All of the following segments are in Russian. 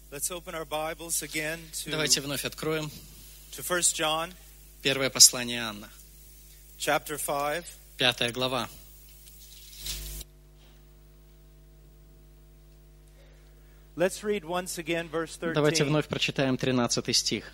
Let's open our Bibles again Давайте вновь откроем to 1 John, первое послание Иоанна, chapter 5. 5 глава. Let's read once again verse 13. Давайте вновь прочитаем 13 стих.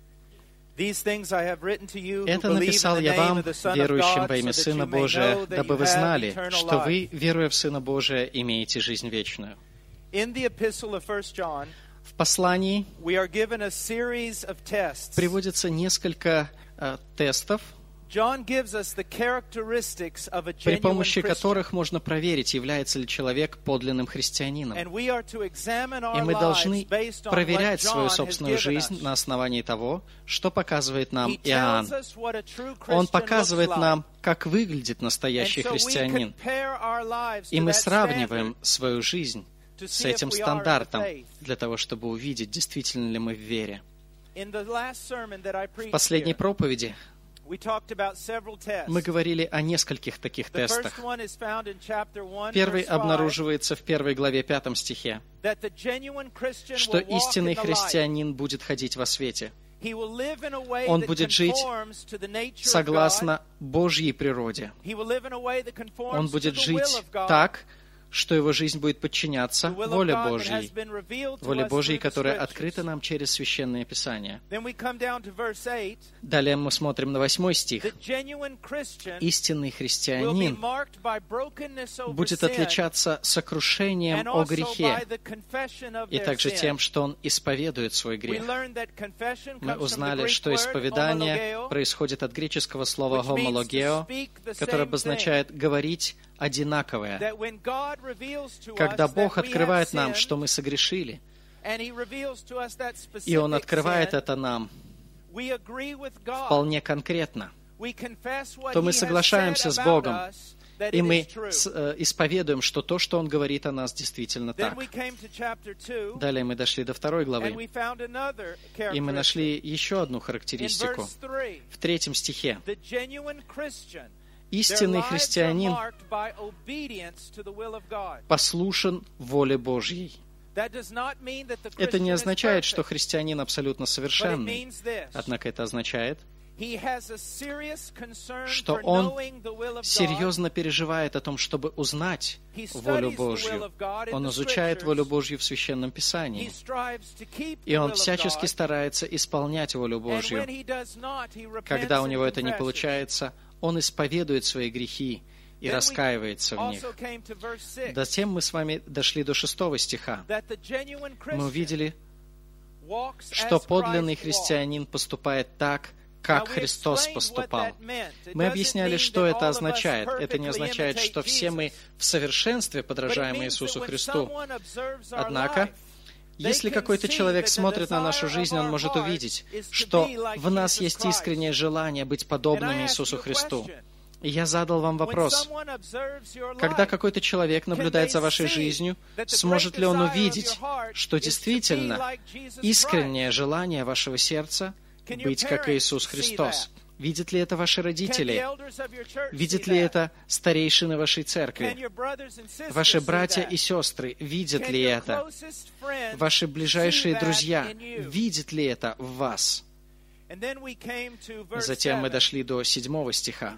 These things I have written to you who «Это believe in написал the я name вам, of the Son of верующим God, во имя so that Сына you may Божия, know that дабы you вы have знали, eternal что life». вы, веруя в Сына Божия, имеете жизнь вечную». In the epistle of 1 John, В послании we are given a series of tests. приводится несколько тестов, John gives us the characteristics of a при genuine помощи Christian. которых можно проверить, является ли человек подлинным христианином. And we are to examine our И мы lives должны based on проверять what свою John has собственную given жизнь us. на основании того, что показывает нам He Иоанн. tells us what a true Он Christian показывает looks like. нам, как выглядит настоящий And so we христианин. compare our lives И to мы that сравниваем standard свою жизнь to с see if этим we are in the стандартом faith. для того, чтобы увидеть, действительно ли мы в вере. In the last sermon that I В preached последней here, проповеди we talked about several tests. мы говорили о нескольких таких The first тестах. one is found in chapter 1, Первый verse 5, обнаруживается в 1 главе 5 стихе, that the genuine Christian что will walk in истинный the light. христианин будет ходить во свете. He will live in a way Он that будет жить conforms to the nature of God. согласно Божьей природе. He will live in a way that conforms Он to будет the will жить of God. так, что его жизнь будет подчиняться The will of воле God that has Божьей, been revealed to воле us Божьей, through the которая Scriptures. открыта нам через Священное Писание. Then we come down to verse 8. Далее мы смотрим на 8 стих. The genuine Christian Истинный will be христианин marked by brokenness over будет sin отличаться сокрушением and о also by грехе the confession of и their также sin. тем, что он исповедует свой We грех. learned that confession Мы comes from the узнали, Greek что word исповедание homologeo, происходит от греческого слова which means to «homologeo», speak the которое same обозначает «говорить одинаковое». that when God reveals to Когда us Бог that we открывает have нам, sinned, что мы согрешили, and He reveals to us that и Он specific открывает sin, это нам we agree with God. вполне конкретно, We confess what то мы He has соглашаемся said с about Богом, us, that и it мы is true. исповедуем, что то, что Он говорит о нас, действительно Then так. we came to chapter 2, Далее мы дошли до 2 and главы, we found another и мы characteristic. нашли еще одну In характеристику. verse 3, В 3 стихе. the genuine Christian, their Истинный lives are христианин marked by obedience to the will of God. послушен воле Божьей. That does not mean that the Это не Christian is означает, что perfect, христианин абсолютно but it совершенный. means this. Однако это означает, He has a serious concern что for он knowing the will of God. серьезно переживает о том, чтобы узнать He волю studies the will Божью. of God in Он the изучает волю Scriptures. Божью в Священном He Писании. strives to keep И the он will of всячески God. старается исполнять волю And Божью. when he does not, he repents Когда у and него это не confesses. получается, он исповедует свои грехи и Then we раскаивается в них. also came to verse 6, Затем мы с вами дошли до 6 стиха. that the genuine Мы Christian увидели, walks что as подлинный Christ walked. христианин поступает так, Now, как we Христос explained what поступал. that meant. It Мы doesn't объясняли, mean что that это all of us означает. Это не perfectly означает, imitate что все мы Jesus. в совершенстве But it подражаем means Иисусу that when Христу. someone observes our Однако, life, если they can какой-то see человек that the смотрит на нашу desire жизнь, of он our может heart увидеть, is to что be like в нас Jesus есть Christ. искреннее желание быть And подобным I ask Иисусу you a Христу. question. И я задал вам When вопрос. someone observes your Когда life, какой-то человек наблюдает за вашей жизнью, сможет ли он увидеть, что действительно искреннее желание вашего сердца быть как Иисус Христос? Видят ли это ваши родители? Видят ли это старейшины вашей церкви? Ваши братья и сестры видят ли это? Ваши ближайшие друзья видят ли это в вас? Затем мы дошли до 7 стиха,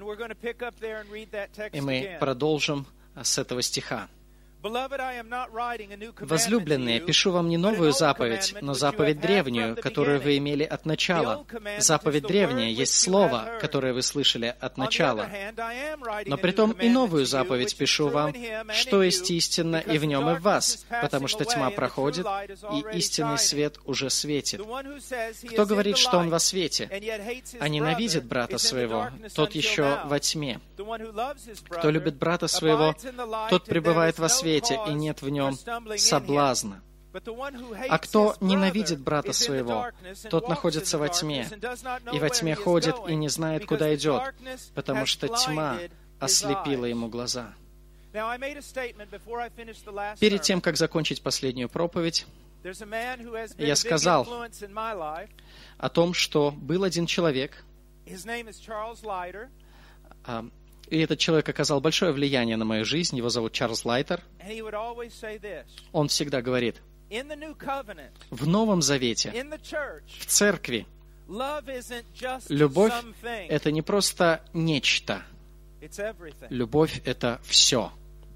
и мы продолжим с этого стиха. «Возлюбленные, пишу вам не новую заповедь, но заповедь древнюю, которую вы имели от начала. Заповедь древняя есть слово, которое вы слышали от начала. Но притом и новую заповедь пишу вам, что есть истинно и в нем и в вас, потому что тьма проходит, и истинный свет уже светит. Кто говорит, что он во свете, а ненавидит брата своего, тот еще во тьме. Кто любит брата своего, тот пребывает во свете, и нет в нем соблазна. А кто ненавидит брата своего, тот находится во тьме, и во тьме ходит и не знает, куда идет, потому что тьма ослепила ему глаза». Перед тем, как закончить последнюю проповедь, я сказал о том, что был один человек, и этот человек оказал большое влияние на мою жизнь. Его зовут Чарльз Лайтер. Он всегда говорит: В Новом Завете, в Церкви, любовь — это не просто нечто. Любовь — это все.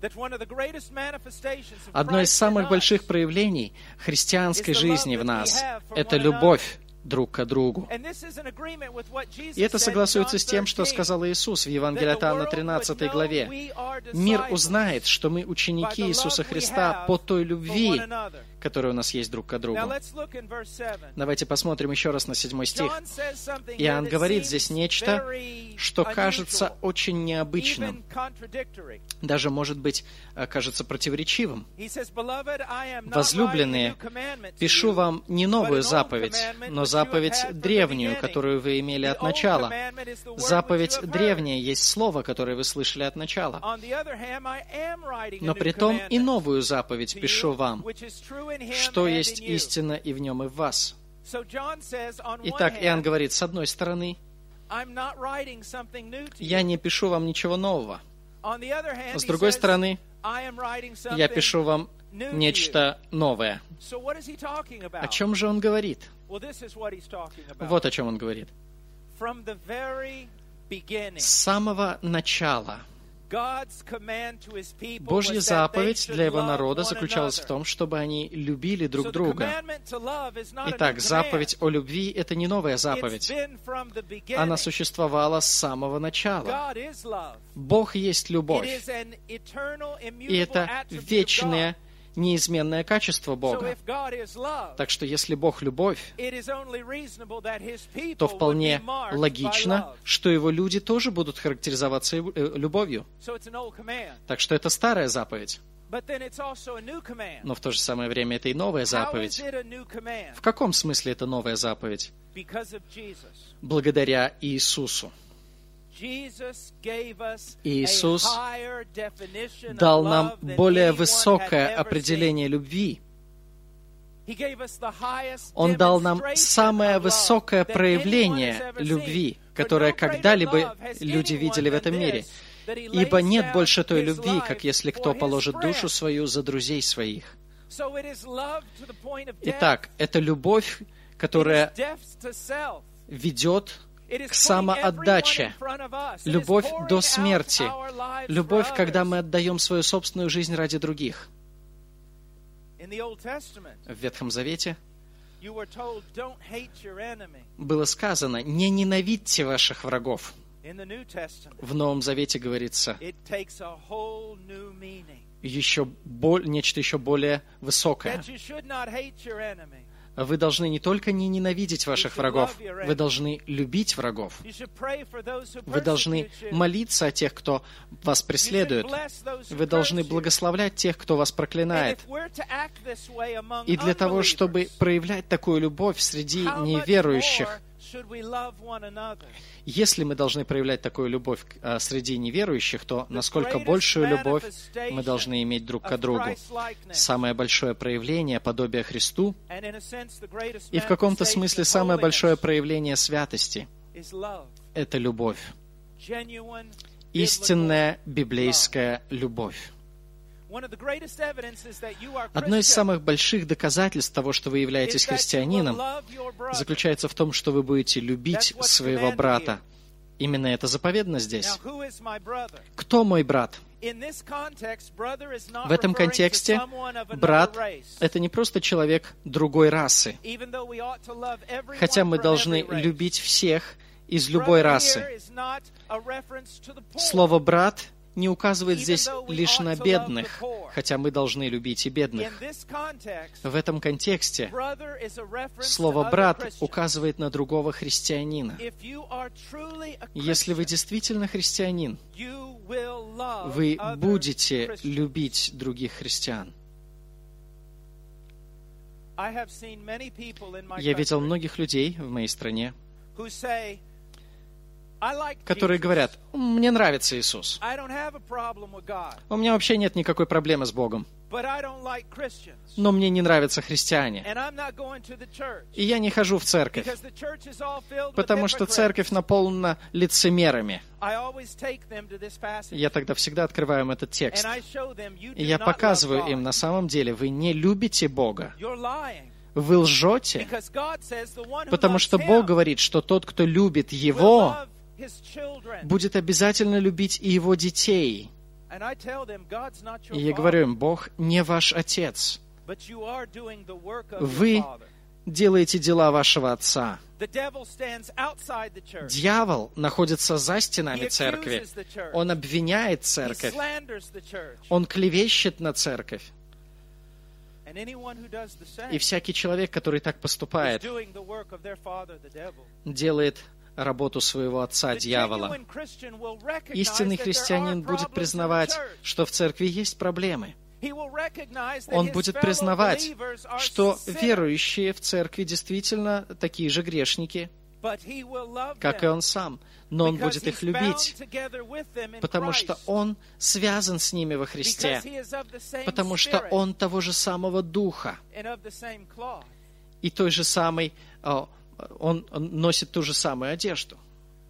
Одно из самых больших проявлений христианской жизни в нас — это любовь друг к другу. И это согласуется с тем, что сказал Иисус в Евангелии от Иоанна 13 главе. «Мир узнает, что мы ученики Иисуса Христа по той любви, которая у нас есть друг к другу». Давайте посмотрим еще раз на 7 стих. Иоанн говорит здесь нечто, что кажется очень необычным, даже, может быть, кажется противоречивым. «Возлюбленные, пишу вам не новую заповедь, но заповедь древнюю, которую вы имели от начала. Заповедь древняя есть слово, которое вы слышали от начала. Но притом и новую заповедь пишу вам, что есть истина и в нем, и в вас». Итак, Иоанн говорит, с одной стороны, я не пишу вам ничего нового. С другой стороны, я пишу вам нечто новое. О чем же он говорит? Вот о чем он говорит. С самого начала Божья заповедь для Его народа заключалась в том, чтобы они любили друг друга. Итак, заповедь о любви — это не новая заповедь. Она существовала с самого начала. Бог есть любовь. И это вечное, неизменное качество Бога. Так что если Бог — любовь, то вполне логично, что Его люди тоже будут характеризоваться любовью. Так что это старая заповедь. Но в то же самое время это и новая заповедь. В каком смысле это новая заповедь? Благодаря Иисусу. Иисус дал нам более высокое определение любви. Он дал нам самое высокое проявление любви, которое когда-либо люди видели в этом мире. Ибо нет больше той любви, как если кто положит душу свою за друзей своих. Итак, это любовь, которая ведет к самоотдаче, любовь до смерти, любовь, когда мы отдаем свою собственную жизнь ради других. В Ветхом Завете было сказано: «Не ненавидьте ваших врагов». В Новом Завете говорится нечто еще более высокое. Вы должны не только не ненавидеть ваших врагов, вы должны любить врагов. Вы должны молиться о тех, кто вас преследует. Вы должны благословлять тех, кто вас проклинает. И для того, чтобы проявлять такую любовь среди неверующих, если мы должны проявлять такую любовь среди неверующих, то насколько большую любовь мы должны иметь друг к другу. Самое большое проявление подобия Христу и в каком-то смысле самое большое проявление святости — это любовь. Истинная библейская любовь. Одно из самых больших доказательств того, что вы являетесь христианином, заключается в том, что вы будете любить своего брата. Именно это заповедано здесь. Кто мой брат? В этом контексте брат — это не просто человек другой расы, хотя мы должны любить всех из любой расы. Слово «брат» не указывает здесь лишь на бедных, хотя мы должны любить и бедных. В этом контексте слово «брат» указывает на другого христианина. Если вы действительно христианин, вы будете любить других христиан. Я видел многих людей в моей стране, которые говорят: «Мне нравится Иисус. У меня вообще нет никакой проблемы с Богом. но мне не нравятся христиане. И я не хожу в церковь, потому что церковь наполнена лицемерами. Я тогда всегда открываю им этот текст. И я показываю им, на самом деле, вы не любите Бога. Вы лжете, потому что Бог говорит, что тот, кто любит Его, будет обязательно любить и Его детей. И я говорю им, Бог не ваш Отец. Вы делаете дела вашего Отца. Дьявол находится за стенами церкви. Он обвиняет церковь. Он клевещет на церковь. И всякий человек, который так поступает, делает работу своего отца, дьявола. Истинный христианин будет признавать, что в церкви есть проблемы. Он будет признавать, что верующие в церкви действительно такие же грешники, как и он сам. Но он будет их любить, потому что он связан с ними во Христе, потому что он того же самого духа и той же самой, он носит ту же самую одежду.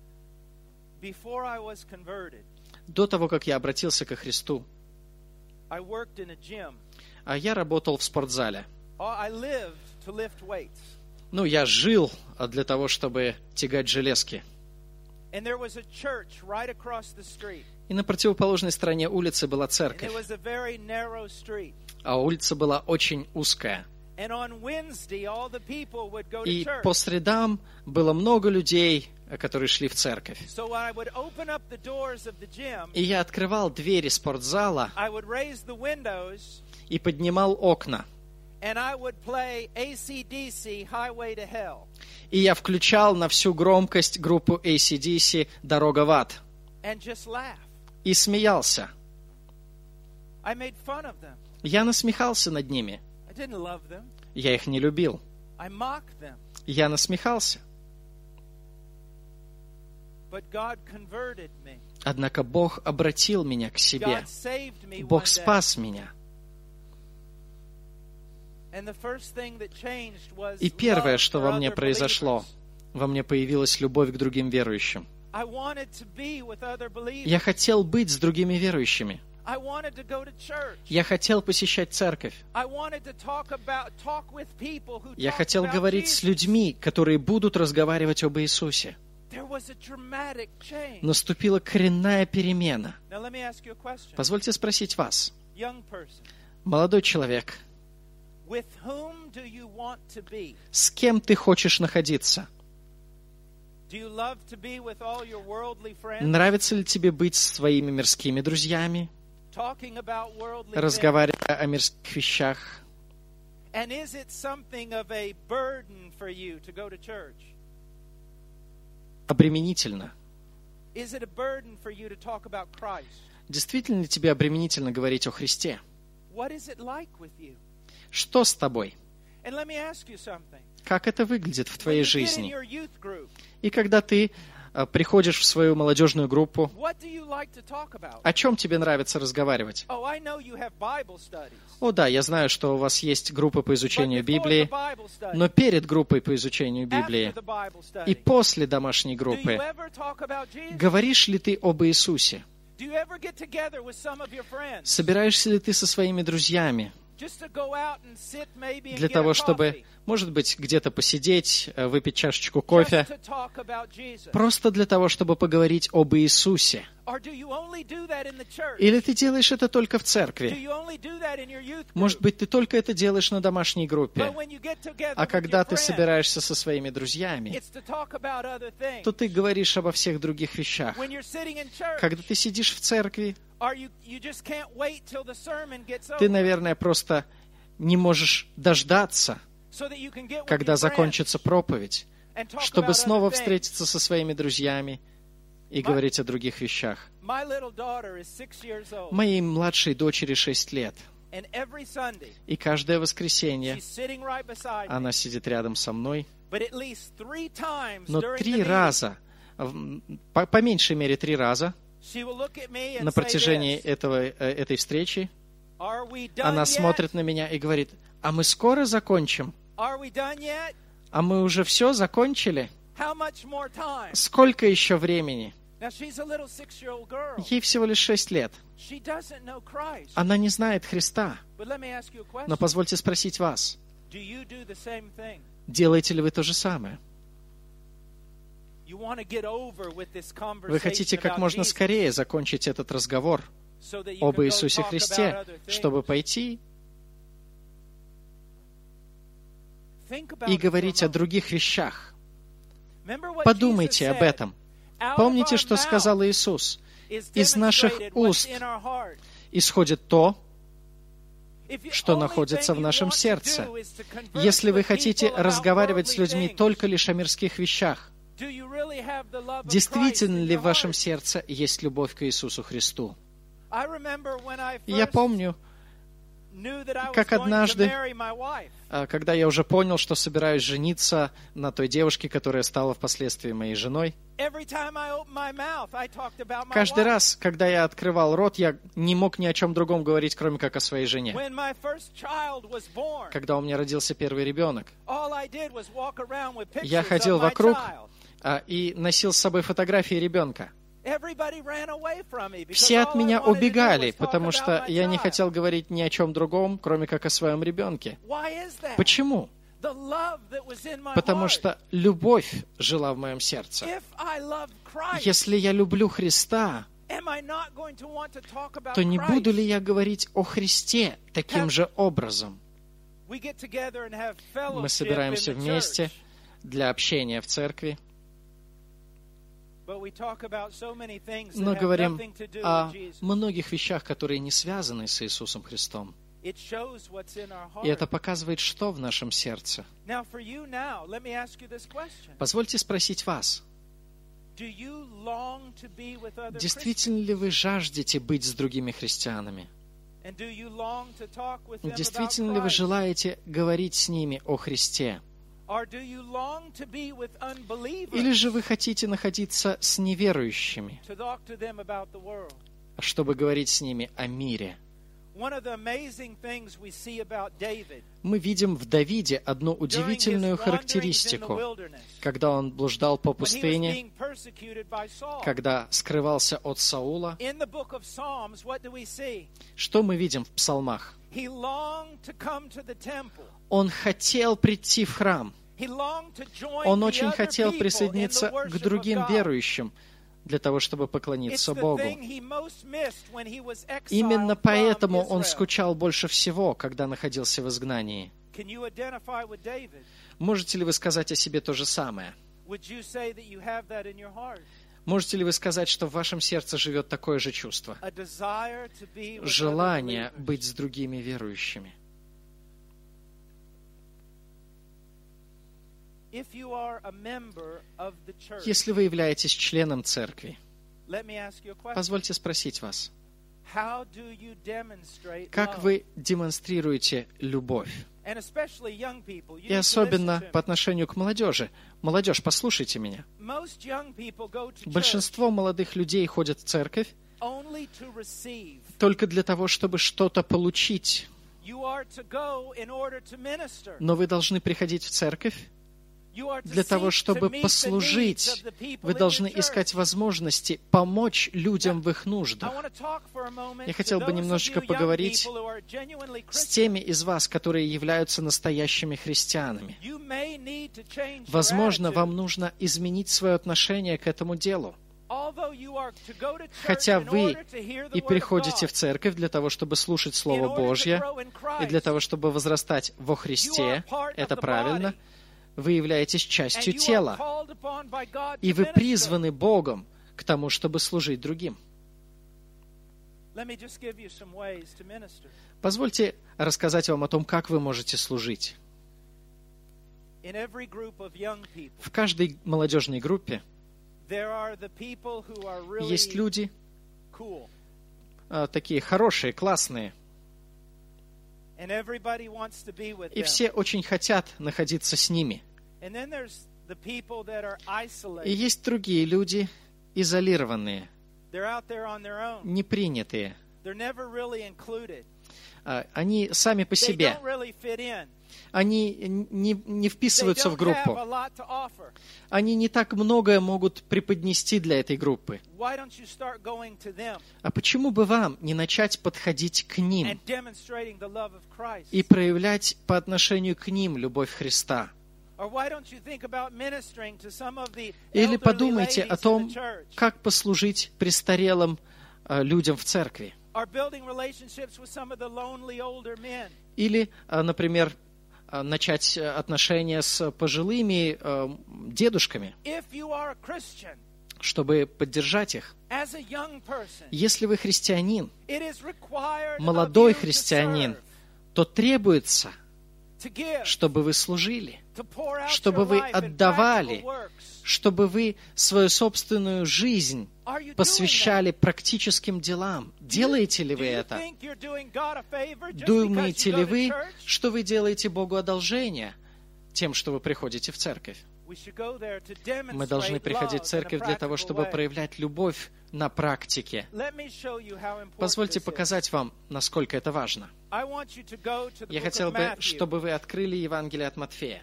До того, как я обратился ко Христу, я работал в спортзале. Я жил для того, чтобы тягать железки. И на противоположной стороне улицы была церковь. А улица была очень узкая. И по средам было много людей, которые шли в церковь. И я открывал двери спортзала и поднимал окна. И я включал на всю громкость группу AC/DC «Дорога в ад». И смеялся. Я насмехался над ними. Я их не любил. Я насмехался. Однако Бог обратил меня к себе. Бог спас меня. И первое, что во мне произошло, во мне появилась любовь к другим верующим. Я хотел быть с другими верующими. Я хотел посещать церковь. Я хотел говорить с людьми, которые будут разговаривать об Иисусе. Наступила коренная перемена. Позвольте спросить вас, молодой человек, с кем ты хочешь находиться? Нравится ли тебе быть с своими мирскими друзьями, разговаривая о мирских вещах? Обременительно. Действительно ли тебе обременительно говорить о Христе? Что с тобой? Как это выглядит в твоей жизни? И когда ты приходишь в свою молодежную группу, о чем тебе нравится разговаривать? О да, я знаю, что у вас есть группа по изучению Библии, но перед группой по изучению Библии и после домашней группы говоришь ли ты об Иисусе? Собираешься ли ты со своими друзьями для того, чтобы, может быть, где-то посидеть, выпить чашечку кофе, просто для того, чтобы поговорить об Иисусе? Или ты делаешь это только в церкви? Может быть, ты только это делаешь на домашней группе. А когда ты собираешься со своими друзьями, то ты говоришь обо всех других вещах. Когда ты сидишь в церкви, ты, наверное, просто не можешь дождаться, когда закончится проповедь, чтобы снова встретиться со своими друзьями и говорить о других вещах. Моей младшей дочери 6 лет. И каждое воскресенье она сидит рядом со мной. Но 3 раза, по меньшей мере 3 раза, на протяжении этой встречи Она смотрит на меня и говорит: «А мы скоро закончим? А мы уже все закончили? Сколько еще времени?» Ей всего лишь 6 лет. Она не знает Христа. Но позвольте спросить вас, делаете ли вы то же самое? Вы хотите как можно скорее закончить этот разговор об Иисусе Христе, чтобы пойти и говорить о других вещах. Подумайте об этом. Помните, что сказал Иисус? Из наших уст исходит то, что находится в нашем сердце. Если вы хотите разговаривать с людьми только лишь о мирских вещах, действительно ли в вашем сердце есть любовь к Иисусу Христу? Я помню, как однажды, когда я уже понял, что собираюсь жениться на той девушке, которая стала впоследствии моей женой, каждый раз, когда я открывал рот, я не мог ни о чем другом говорить, кроме как о своей жене. Когда у меня родился первый ребенок, я ходил вокруг и носил с собой фотографии ребенка. Все от меня убегали, потому что я не хотел говорить ни о чем другом, кроме как о своем ребенке. Почему? Потому что любовь жила в моем сердце. Если я люблю Христа, то не буду ли я говорить о Христе таким же образом? Мы собираемся вместе для общения в церкви, но говорим о многих вещах, которые не связаны с Иисусом Христом. И это показывает, что в нашем сердце. Позвольте спросить вас, действительно ли вы жаждете быть с другими христианами? Действительно ли вы желаете говорить с ними о Христе? Или же вы хотите находиться с неверующими, чтобы говорить с ними о мире? Мы видим в Давиде одну удивительную характеристику. Когда он блуждал по пустыне, когда скрывался от Саула, что мы видим в псалмах? Он хотел прийти в храм. Он очень хотел присоединиться к другим верующим для того, чтобы поклониться Богу. Именно поэтому он скучал больше всего, когда находился в изгнании. Можете ли вы сказать о себе то же самое? Можете ли вы сказать, что в вашем сердце живет такое же чувство? Желание быть с другими верующими. Если вы являетесь членом церкви, позвольте спросить вас, как вы демонстрируете любовь? И особенно по отношению к молодежи. Молодежь, послушайте меня. Большинство молодых людей ходят в церковь только для того, чтобы что-то получить. Но вы должны приходить в церковь для того, чтобы послужить. Вы должны искать возможности помочь людям в их нуждах. Я хотел бы немножечко поговорить с теми из вас, которые являются настоящими христианами. Возможно, вам нужно изменить свое отношение к этому делу. Хотя вы и приходите в церковь для того, чтобы слушать Слово Божье, и для того, чтобы возрастать во Христе, это правильно, вы являетесь частью тела, и вы призваны Богом к тому, чтобы служить другим. Позвольте рассказать вам о том, как вы можете служить. В каждой молодежной группе есть люди, такие хорошие, классные, и все очень хотят находиться с ними. И есть другие люди, изолированные, непринятые. они сами по себе. Они не вписываются в группу. Они не так многое могут преподнести для этой группы. А почему бы вам не начать подходить к ним и проявлять по отношению к ним любовь Христа? Или подумайте о том, как послужить престарелым людям в церкви. Или, например, начать отношения с пожилыми дедушками, чтобы поддержать их. Если вы христианин, молодой христианин, то требуется, чтобы вы служили, чтобы вы отдавали, чтобы вы свою собственную жизнь посвящали практическим делам. Делаете ли вы это? Думаете ли вы, что вы делаете Богу одолжение тем, что вы приходите в церковь? Мы должны приходить в церковь для того, чтобы проявлять любовь на практике. Позвольте показать вам, насколько это важно. Я хотел бы, чтобы вы открыли Евангелие от Матфея.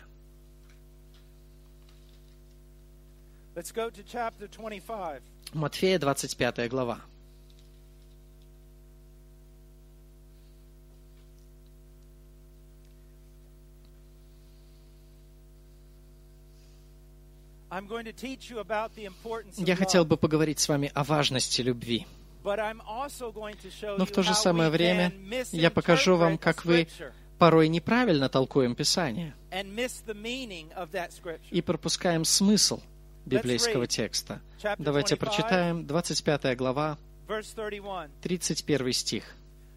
Матфея, 25 глава. Я хотел бы поговорить с вами о важности любви. Но в то же самое время я покажу вам, как вы порой неправильно толкуем Писание и пропускаем смысл библейского текста. Давайте прочитаем 25 глава, 31 стих.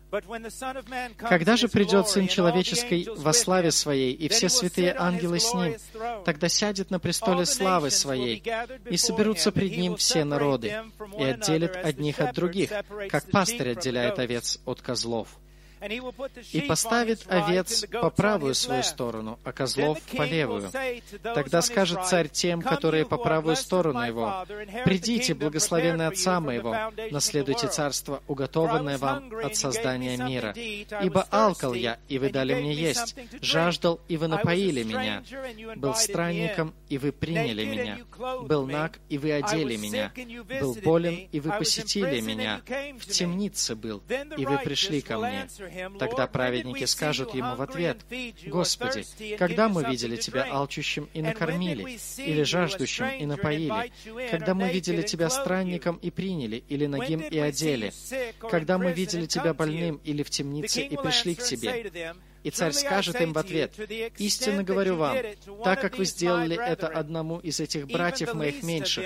«Когда же придет Сын Человеческий во славе Своей, и все святые ангелы с Ним, тогда сядет на престоле славы Своей, и соберутся пред Ним все народы, и отделит одних от других, как пастырь отделяет овец от козлов. И поставит овец по правую свою сторону, а козлов по левую. Тогда скажет царь тем, которые по правую сторону его: «Придите, благословенные Отца моего, наследуйте царство, уготованное вам от создания мира. Ибо алкал я, и вы дали мне есть, жаждал, и вы напоили меня, был странником, и вы приняли меня, был наг, и вы одели меня, был болен, и вы посетили меня, в темнице был, и вы пришли ко мне». Тогда праведники скажут ему в ответ: «Господи, когда мы видели Тебя алчущим и накормили, или жаждущим и напоили? Когда мы видели Тебя странником и приняли, или нагим и одели? Когда мы видели Тебя больным или в темнице и пришли к Тебе?» И царь скажет им в ответ: «Истинно говорю вам, так как вы сделали это одному из этих братьев моих меньших,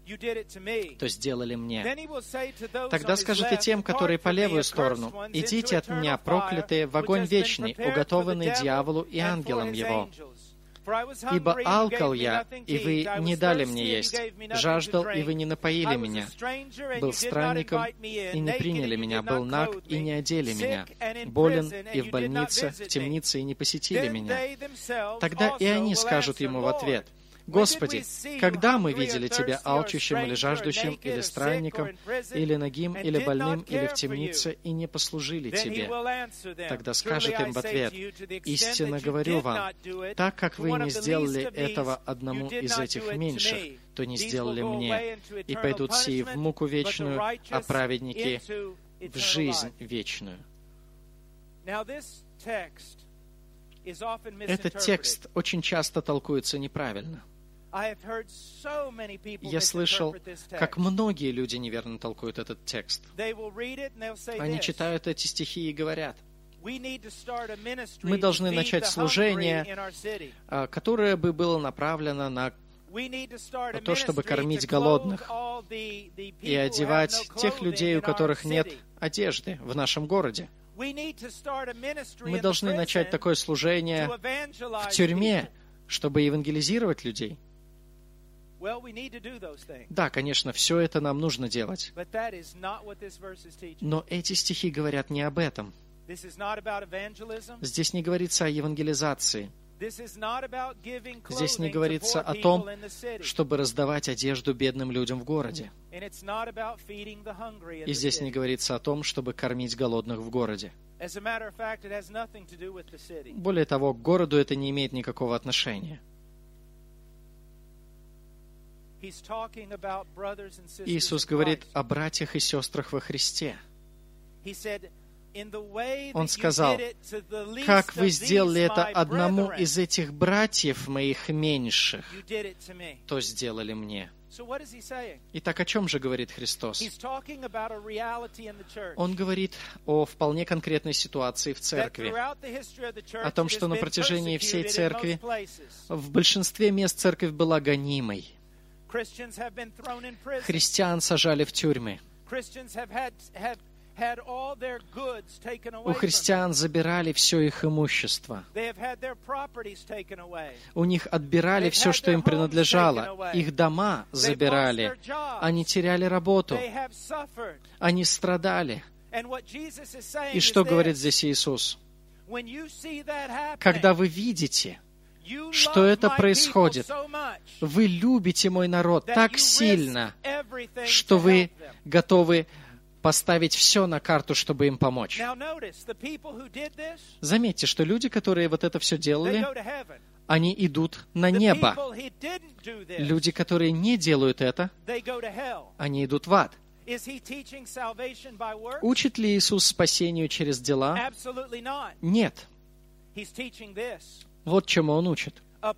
то сделали мне». Тогда скажет и тем, которые по левую сторону: «Идите от меня, проклятые, в огонь вечный, уготованный дьяволу и ангелам его. Ибо алкал я, и вы не дали мне есть, жаждал, и вы не напоили меня, был странником, и не приняли меня, был наг, и не одели меня, болен, и в больнице, в темнице, и не посетили меня». Тогда и они скажут ему в ответ: «Господи, когда мы видели Тебя алчущим или жаждущим, или странником, или нагим, или больным, или в темнице, и не послужили Тебе?» Тогда скажет им в ответ: «Истинно говорю вам, так как вы не сделали этого одному из этих меньших, то не сделали мне. И пойдут сии в муку вечную, а праведники в жизнь вечную». Этот текст очень часто толкуется неправильно. Я слышал, как многие люди неверно толкуют этот текст. Они читают эти стихи и говорят: мы должны начать служение, которое бы было направлено на то, чтобы кормить голодных и одевать тех людей, у которых нет одежды в нашем городе. Мы должны начать такое служение в тюрьме, чтобы евангелизировать людей. Да, конечно, все это нам нужно делать. Но эти стихи говорят не об этом. Здесь не говорится о евангелизации. Здесь не говорится о том, чтобы раздавать одежду бедным людям в городе. И здесь не говорится о том, чтобы кормить голодных в городе. Более того, к городу это не имеет никакого отношения. Иисус говорит о братьях и сестрах во Христе. Он сказал: «Как вы сделали это одному из этих братьев моих меньших, то сделали мне». Итак, о чем же говорит Христос? Он говорит о вполне конкретной ситуации в церкви, о том, что на протяжении всей церкви в большинстве мест церковь была гонимой. Христиан сажали в тюрьмы. У христиан забирали все их имущество. У них отбирали все, что им принадлежало. Их дома забирали. Они теряли работу. Они страдали. И что говорит здесь Иисус? Когда вы видите, что это происходит, вы любите мой народ так сильно, что вы готовы поставить все на карту, чтобы им помочь. Заметьте, что люди, которые вот это все делали, они идут на небо. Люди, которые не делают это, они идут в ад. Учит ли Иисус спасению через дела? Нет. Вот чему Он учит.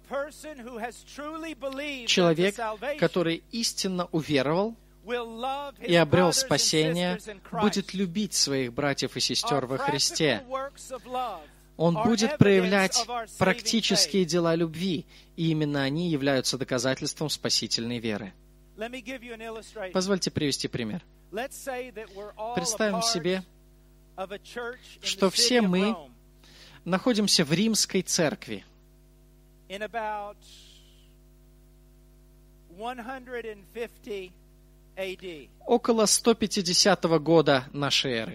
Человек, который истинно уверовал и обрел спасение, будет любить своих братьев и сестер во Христе. Он будет проявлять практические дела любви, и именно они являются доказательством спасительной веры. Позвольте привести пример. Представим себе, что все мы находимся в римской церкви. Около 150 года нашей эры.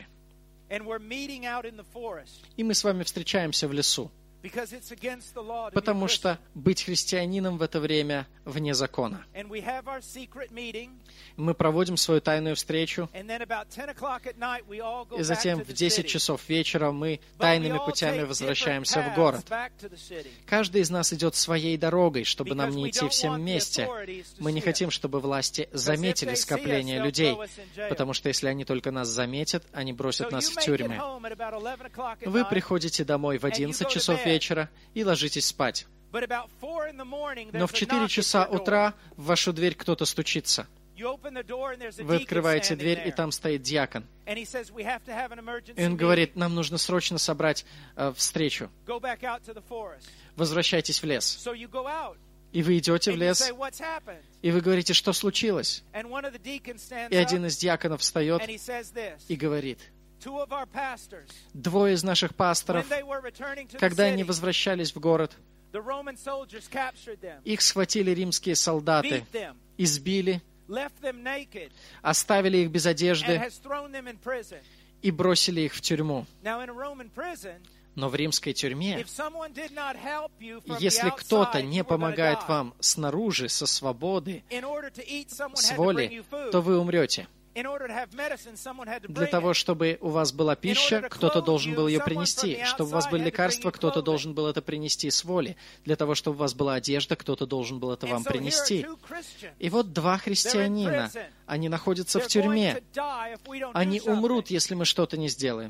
И мы с вами встречаемся в лесу, потому что быть христианином в это время вне закона. Мы проводим свою тайную встречу, и затем в 10 часов вечера мы тайными путями возвращаемся в город. Каждый из нас идет своей дорогой, чтобы нам не идти всем вместе. Мы не хотим, чтобы власти заметили скопление людей, потому что если они только нас заметят, они бросят нас в тюрьмы. Вы приходите домой в 11 часов вечера и ложитесь спать. Но в 4 часа утра в вашу дверь кто-то стучится. Вы открываете дверь, и там стоит диакон. И он говорит: нам нужно срочно собрать встречу. Возвращайтесь в лес. И вы идете в лес, и вы говорите: что случилось? И один из диаконов встает и говорит: 2 из наших пасторов, когда они возвращались в город, их схватили римские солдаты, избили, оставили их без одежды и бросили их в тюрьму. Но в римской тюрьме, если кто-то не помогает вам снаружи, со свободы, с воли, то вы умрете. Для того, чтобы у вас была пища, кто-то должен был ее принести. Чтобы у вас были лекарства, кто-то должен был это принести с воли. Для того, чтобы у вас была одежда, кто-то должен был это вам принести. И вот 2 христианина, они находятся в тюрьме. Они умрут, если мы что-то не сделаем.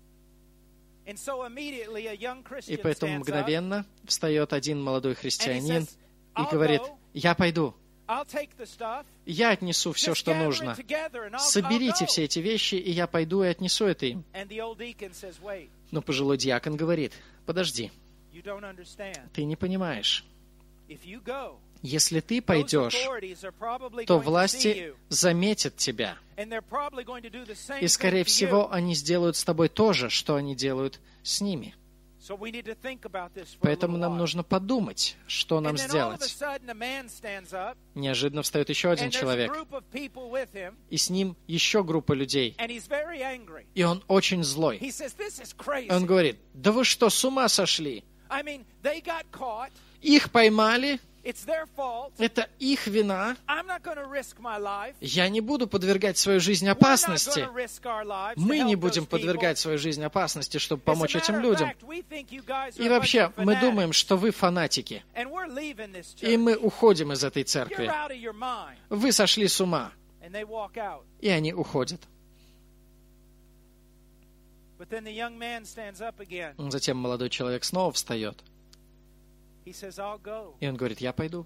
И поэтому мгновенно встает один молодой христианин и говорит: я пойду. Я отнесу все, что нужно. Соберите все эти вещи, и я пойду и отнесу это им. Но пожилой диакон говорит: подожди, ты не понимаешь. Если ты пойдешь, то власти заметят тебя. И, скорее всего, они сделают с тобой то же, что они делают с ними. Поэтому нам нужно подумать, что нам сделать. Неожиданно встает еще один человек, и с ним еще группа людей. И он очень злой. И он говорит: да вы что, с ума сошли? Их поймали. Это их вина. Я не буду подвергать свою жизнь опасности. Мы не будем подвергать свою жизнь опасности, чтобы помочь этим людям. И вообще, мы думаем, что вы фанатики. И мы уходим из этой церкви. Вы сошли с ума. И они уходят. Затем молодой человек снова встает. И он говорит, я пойду.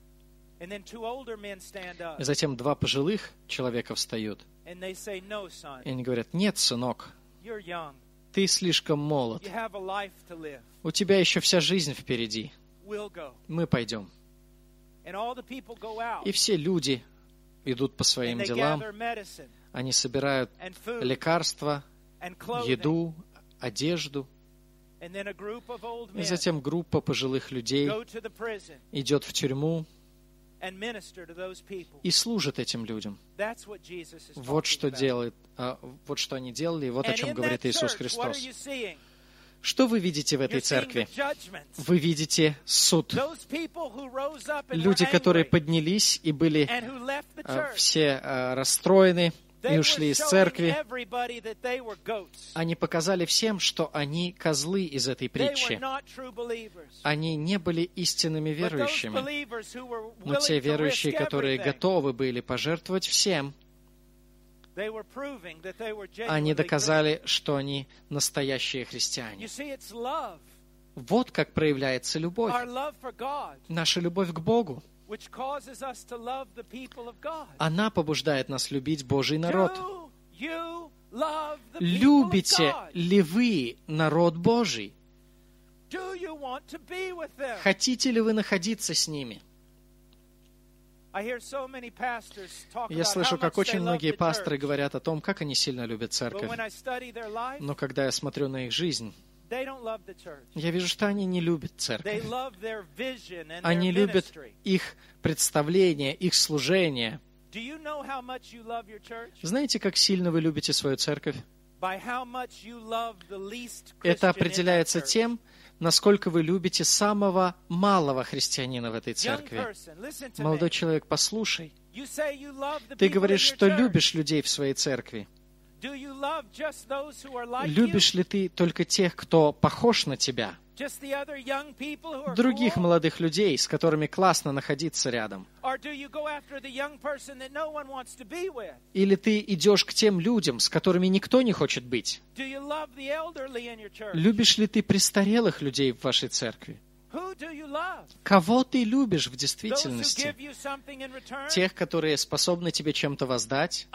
И затем два пожилых человека встают. И они говорят, нет, сынок, ты слишком молод. У тебя еще вся жизнь впереди. Мы пойдем. И все люди идут по своим делам. Они собирают лекарства, еду, одежду. И затем группа пожилых людей идет в тюрьму и служит этим людям. Вот что делает, вот что они делали, и вот о чем говорит Иисус Христос. Что вы видите в этой церкви? Вы видите суд. Люди, которые поднялись и были все расстроены, и ушли из церкви, они показали всем, что они козлы из этой притчи. Они не были истинными верующими. Но те верующие, которые готовы были пожертвовать всем, они доказали, что они настоящие христиане. Вот как проявляется любовь. Наша любовь к Богу. Она побуждает нас любить Божий народ. Любите ли вы народ Божий? Хотите ли вы находиться с ними? Я слышу, как очень многие пасторы говорят о том, как они сильно любят церковь. Но когда я смотрю на их жизнь, я вижу, что они не любят церковь. Они любят их представление, их служение. Знаете, как сильно вы любите свою церковь? Это определяется тем, насколько вы любите самого малого христианина в этой церкви. Молодой человек, послушай. Ты говоришь, что любишь людей в своей церкви. Любишь ли ты только тех, кто похож на тебя? Других молодых людей, с которыми классно находиться рядом? Или ты идешь к тем людям, с которыми никто не хочет быть? Любишь ли ты престарелых людей в вашей церкви? Кого ты любишь в действительности? Тех, которые способны тебе чем-то воздать?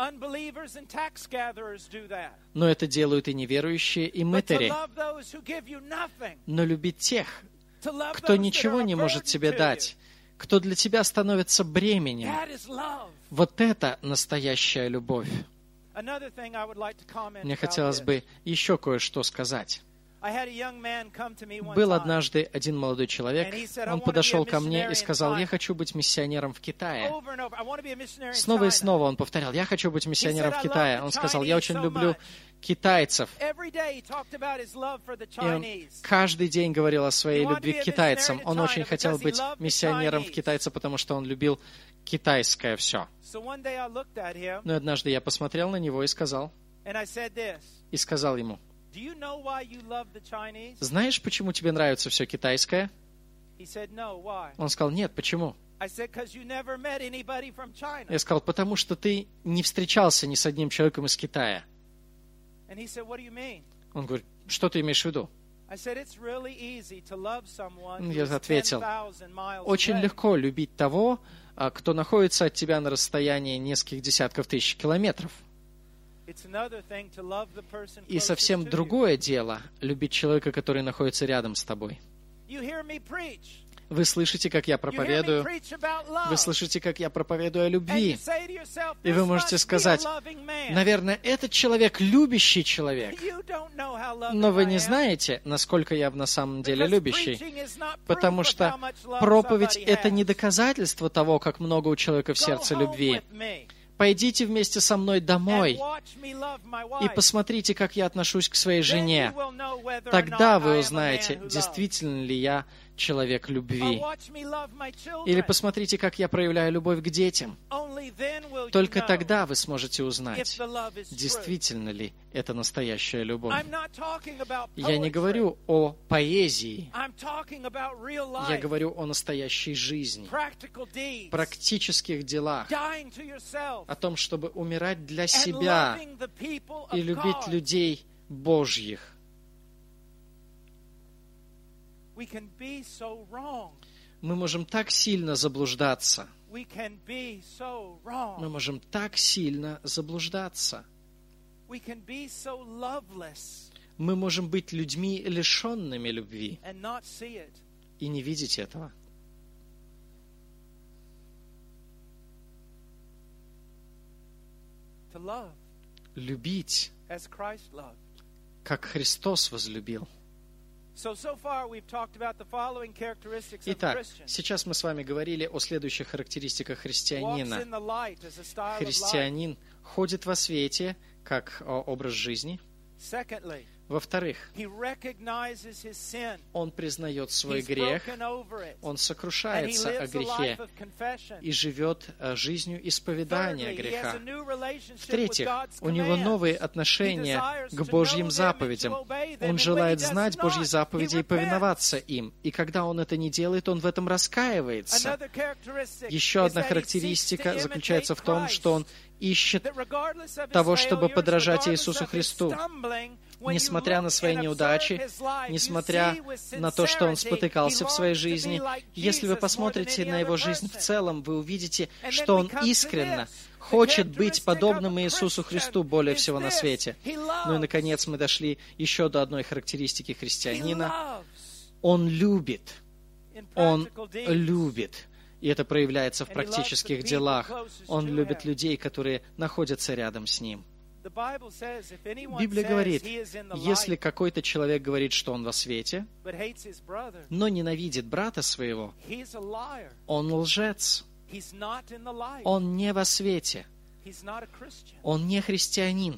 Но это делают и неверующие, и мытари. Но любить тех, кто ничего не может тебе дать, кто для тебя становится бременем, вот это настоящая любовь. Мне хотелось бы еще кое-что сказать. Был однажды один молодой человек, он подошел ко мне и сказал, я хочу быть миссионером в Китае. Снова и снова он повторял, я хочу быть миссионером в Китае. Он сказал, я очень люблю китайцев. И он каждый день говорил о своей любви к китайцам. Он очень хотел быть миссионером в Китае, потому что он любил китайское все. Но однажды я посмотрел на него и сказал ему, знаешь, почему тебе нравится все китайское? Он сказал, нет, почему? Я сказал, потому что ты не встречался ни с одним человеком из Китая. Он говорит, что ты имеешь в виду? Я ответил, очень легко любить того, кто находится от тебя на расстоянии нескольких десятков тысяч километров. И совсем другое дело — любить человека, который находится рядом с тобой. Вы слышите, как я проповедую. Вы слышите, как я проповедую о любви. И вы можете сказать, наверное, этот человек любящий человек. Но вы не знаете, насколько я на самом деле любящий. Потому что проповедь — это не доказательство того, как много у человека в сердце любви. Пойдите вместе со мной домой и посмотрите, как я отношусь к своей жене. Тогда вы узнаете, действительно ли я человек любви. Или посмотрите, как я проявляю любовь к детям. Только тогда вы сможете узнать, действительно ли это настоящая любовь. Я не говорю о поэзии. Я говорю о настоящей жизни, практических делах, о том, чтобы умирать для себя и любить людей Божьих. Мы можем так сильно заблуждаться. Мы можем так сильно заблуждаться. Мы можем быть людьми, лишенными любви, и не видеть этого. Любить, как Христос возлюбил. Итак, сейчас мы с вами говорили о следующих характеристиках христианина. Христианин ходит во свете, как образ жизни. Во-вторых, он признает свой грех, он сокрушается о грехе и живет жизнью исповедания греха. В-третьих, у него новые отношения к Божьим заповедям. Он желает знать Божьи заповеди и повиноваться им. И когда он это не делает, он в этом раскаивается. Еще одна характеристика заключается в том, что он ищет того, чтобы подражать Иисусу Христу. Несмотря на свои неудачи, несмотря на то, что он спотыкался в своей жизни, если вы посмотрите на его жизнь в целом, вы увидите, что он искренне хочет быть подобным Иисусу Христу более всего на свете. Ну и, наконец, мы дошли еще до одной характеристики христианина. Он любит. Он любит. И это проявляется в практических делах. Он любит людей, которые находятся рядом с ним. Библия говорит, если какой-то человек говорит, что он во свете, но ненавидит брата своего, он лжец. Он не во свете. Он не христианин.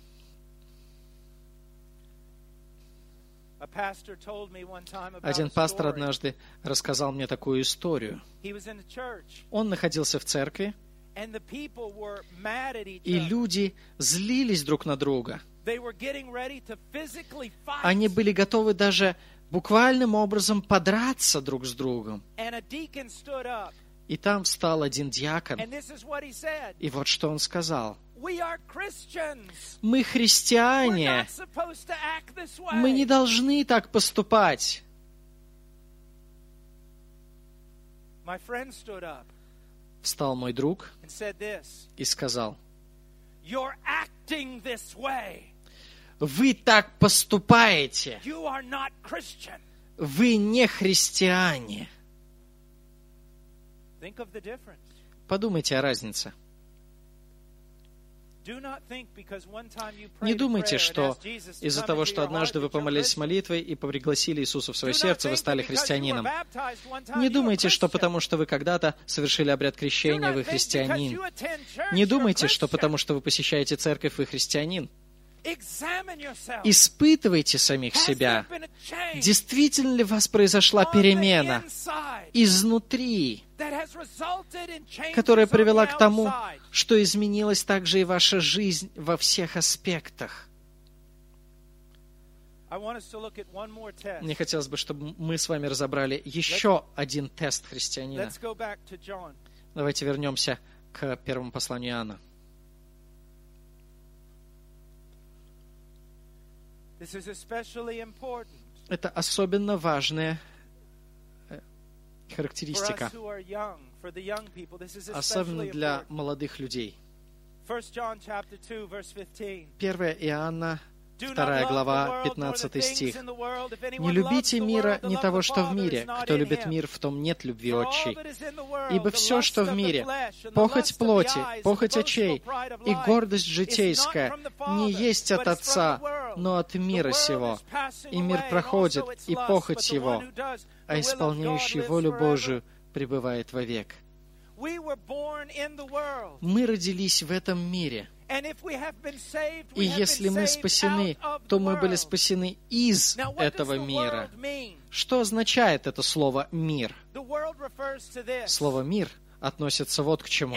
Один пастор однажды рассказал мне такую историю. Он находился в церкви, и люди злились друг на друга. Они были готовы даже буквальным образом подраться друг с другом. И там встал один диакон, и вот что он сказал. Мы христиане. Мы не должны так поступать. Встал мой друг и сказал, вы так поступаете. Вы не христиане. Подумайте о разнице. Не думайте, что из-за того, что однажды вы помолились молитвой и пригласили Иисуса в свое сердце, вы стали христианином. Не думайте, что потому, что вы когда-то совершили обряд крещения, вы христианин. Не думайте, что потому, что вы посещаете церковь, вы христианин. Испытывайте самих себя. Действительно ли у вас произошла перемена изнутри, которая привела к тому, что изменилась также и ваша жизнь во всех аспектах? Мне хотелось бы, чтобы мы с вами разобрали еще один тест христианина. Давайте вернемся к первому посланию Иоанна. Это особенно важная характеристика, особенно для молодых людей. 1 Иоанна, 2 глава, 15 стих. «Не любите мира, не того, что в мире. Кто любит мир, в том нет любви отчей. Ибо все, что в мире, похоть плоти, похоть очей и гордость житейская, не есть от Отца, но от мира сего. И мир проходит, и похоть его, а исполняющий волю Божию пребывает вовек». Мы родились в этом мире. И если мы спасены, то мы были спасены из этого мира. Что означает это слово «мир»? Слово «мир» относится вот к чему.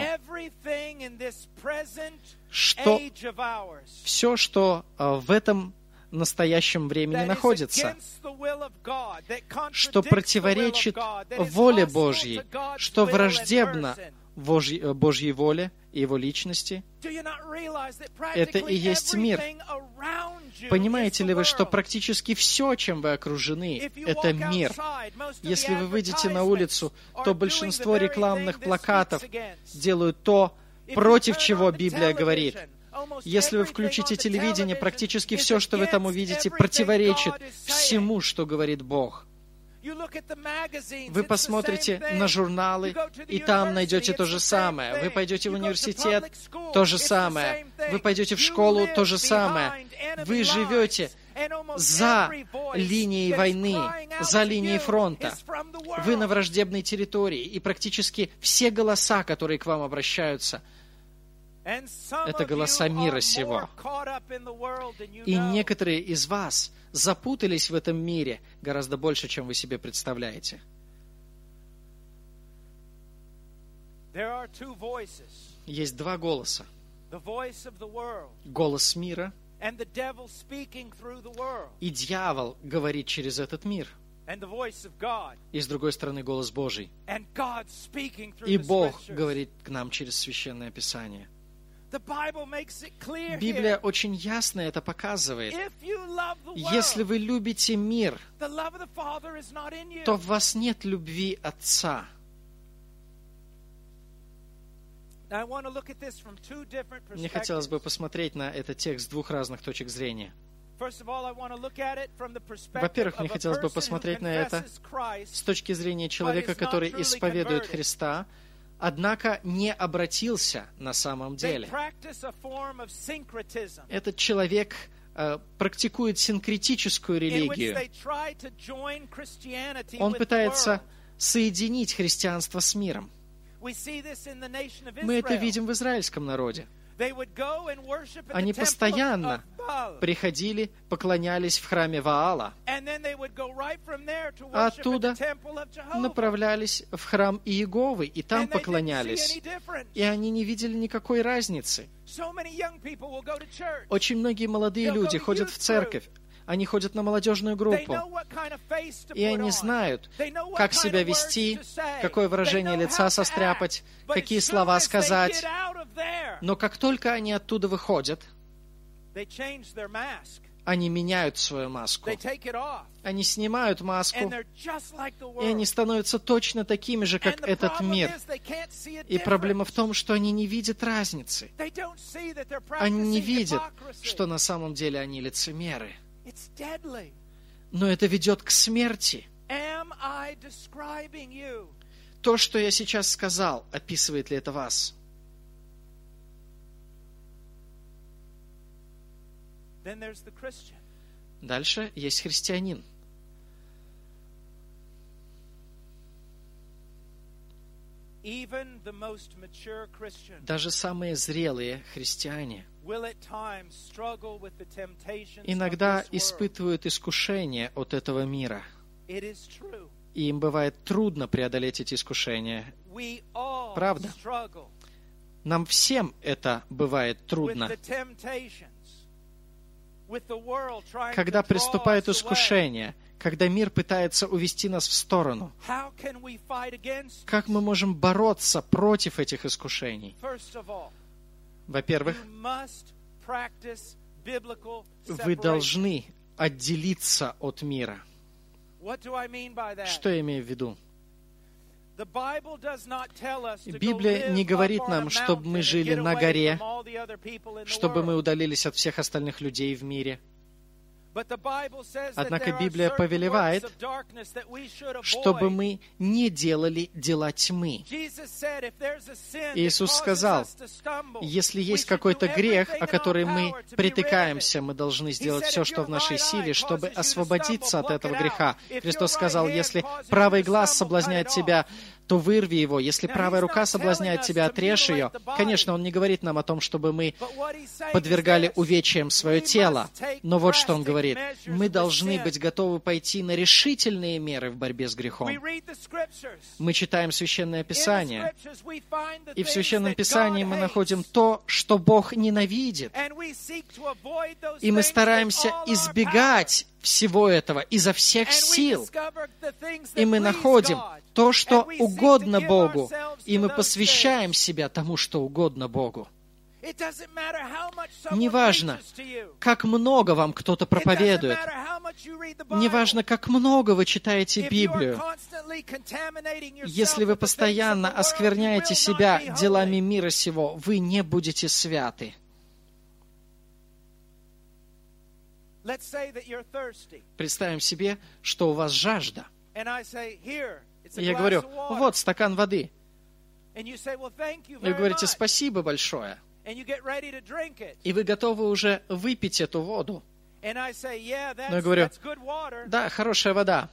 Что все, что в этом настоящем времени находится, что противоречит воле Божьей, что враждебно Божьей воле и Его личности, это и есть мир. Понимаете ли вы, что практически все, чем вы окружены, это мир? Если вы выйдете на улицу, то большинство рекламных плакатов делают то, против чего Библия говорит. Если вы включите телевидение, практически все, что вы там увидите, противоречит всему, что говорит Бог. Вы посмотрите на журналы, и там найдете то же самое. Вы пойдете в университет, то же самое. Вы пойдете в школу, то же самое. Вы живете за линией войны, за линией фронта. Вы на враждебной территории, и практически все голоса, которые к вам обращаются, это голоса мира сего. И некоторые из вас запутались в этом мире гораздо больше, чем вы себе представляете. Есть два голоса. Голос мира, и дьявол говорит через этот мир. И с другой стороны голос Божий. И Бог говорит к нам через Священное Писание. Библия очень ясно это показывает. Если вы любите мир, то в вас нет любви Отца. Мне хотелось бы посмотреть на этот текст с двух разных точек зрения. Во-первых, мне хотелось бы посмотреть на это с точки зрения человека, который исповедует Христа, однако не обратился на самом деле. Этот человек практикует синкретическую религию. Он пытается соединить христианство с миром. Мы это видим в израильском народе. Они постоянно приходили, поклонялись в храме Ваала, а оттуда направлялись в храм Иеговы, и там поклонялись. И они не видели никакой разницы. Очень многие молодые люди ходят в церковь, они ходят на молодежную группу, и они знают, как себя вести, какое выражение лица состряпать, какие слова сказать. Но как только они оттуда выходят, они меняют свою маску. Они снимают маску, и они становятся точно такими же, как этот мир. И проблема в том, что они не видят разницы. Они не видят, что на самом деле они лицемеры. Но это ведет к смерти. То, что я сейчас сказал, описывает ли это вас? Дальше есть христианин. Даже самые зрелые христиане иногда испытывают искушение от этого мира. И им бывает трудно преодолеть эти искушения. Правда? Нам всем это бывает трудно. Когда приступает искушение, когда мир пытается увести нас в сторону, как мы можем бороться против этих искушений? Во-первых, вы должны отделиться от мира. Что я имею в виду? Библия не говорит нам, чтобы мы жили на горе, чтобы мы удалились от всех остальных людей в мире. Однако Библия повелевает, чтобы мы не делали дела тьмы. Иисус сказал, если есть какой-то грех, о который мы притыкаемся, мы должны сделать все, что в нашей силе, чтобы освободиться от этого греха. Христос сказал, если правый глаз соблазняет тебя, то вырви его. Если правая рука соблазняет тебя, отрежь ее. Конечно, он не говорит нам о том, чтобы мы подвергали увечьям свое тело. Но вот что он говорит. Мы должны быть готовы пойти на решительные меры в борьбе с грехом. Мы читаем Священное Писание, и в Священном Писании мы находим то, что Бог ненавидит. И мы стараемся избегать всего этого изо всех сил. И мы находим то, что угодно Богу, и мы посвящаем себя тому, что угодно Богу. Неважно, как много вам кто-то проповедует, неважно, как много вы читаете Библию, если вы постоянно оскверняете себя делами мира сего, вы не будете святы. Представим себе, что у вас жажда. Я говорю, вот стакан воды. И вы говорите, спасибо большое. И вы готовы уже выпить эту воду. Но я говорю, да, хорошая вода.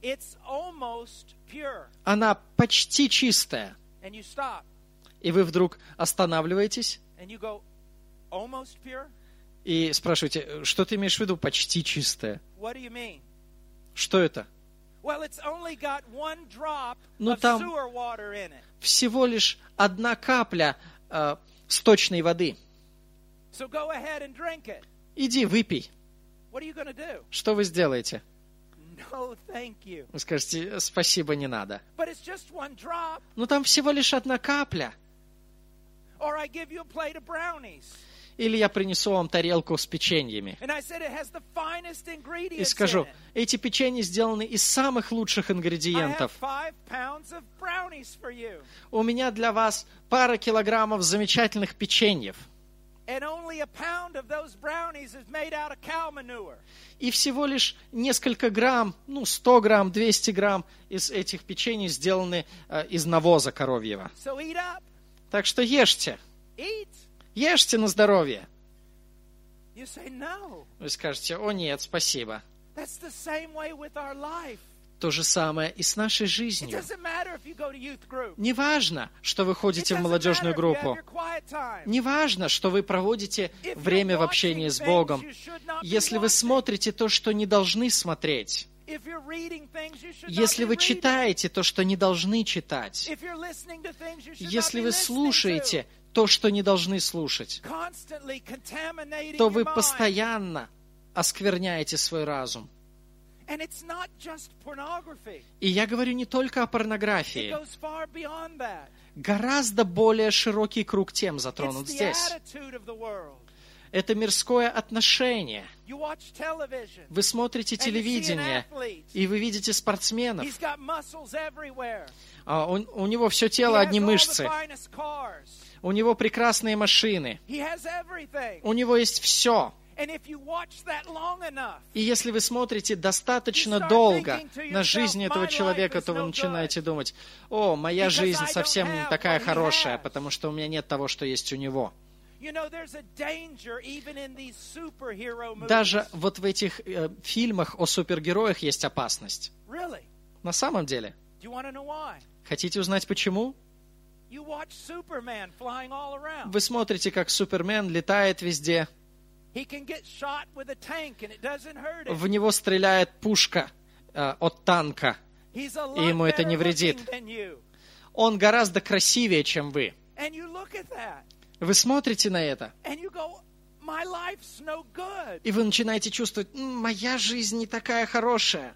Она почти чистая. И вы вдруг останавливаетесь и спрашиваете, что ты имеешь в виду почти чистая? Что это? Ну, там всего лишь одна капля сточной воды. Иди, выпей. Что вы сделаете? Вы скажете, спасибо, не надо. Но там всего лишь одна капля. Или я принесу вам тарелку с печеньями. И скажу, эти печенья сделаны из самых лучших ингредиентов. У меня для вас пара килограммов замечательных печеньев. И всего лишь несколько грамм, 100 грамм, 200 грамм из этих печений сделаны из навоза коровьего. Так что ешьте. Ешьте на здоровье. Вы скажете, о нет, спасибо. То же самое и с нашей жизнью. Неважно, что вы ходите в молодежную группу. Неважно, что вы проводите время в общении с Богом. Если вы смотрите то, что не должны смотреть, если вы читаете то, что не должны читать, если вы слушаете то, что не должны слушать, то вы постоянно оскверняете свой разум. И я говорю не только о порнографии. Гораздо более широкий круг тем затронут здесь. Это мирское отношение. Вы смотрите телевидение, и вы видите спортсменов. У него все тело одни мышцы. У него прекрасные машины. У него есть все. И если вы смотрите достаточно долго на жизнь этого человека, то вы начинаете думать, о, моя жизнь совсем не такая хорошая, потому что у меня нет того, что есть у него. Даже вот в этих фильмах о супергероях есть опасность. На самом деле. Хотите узнать почему? Вы смотрите, как Супермен летает везде. В него стреляет пушка от танка, и ему это не вредит. Он гораздо красивее, чем вы. Вы смотрите на это, и вы начинаете чувствовать, моя жизнь не такая хорошая.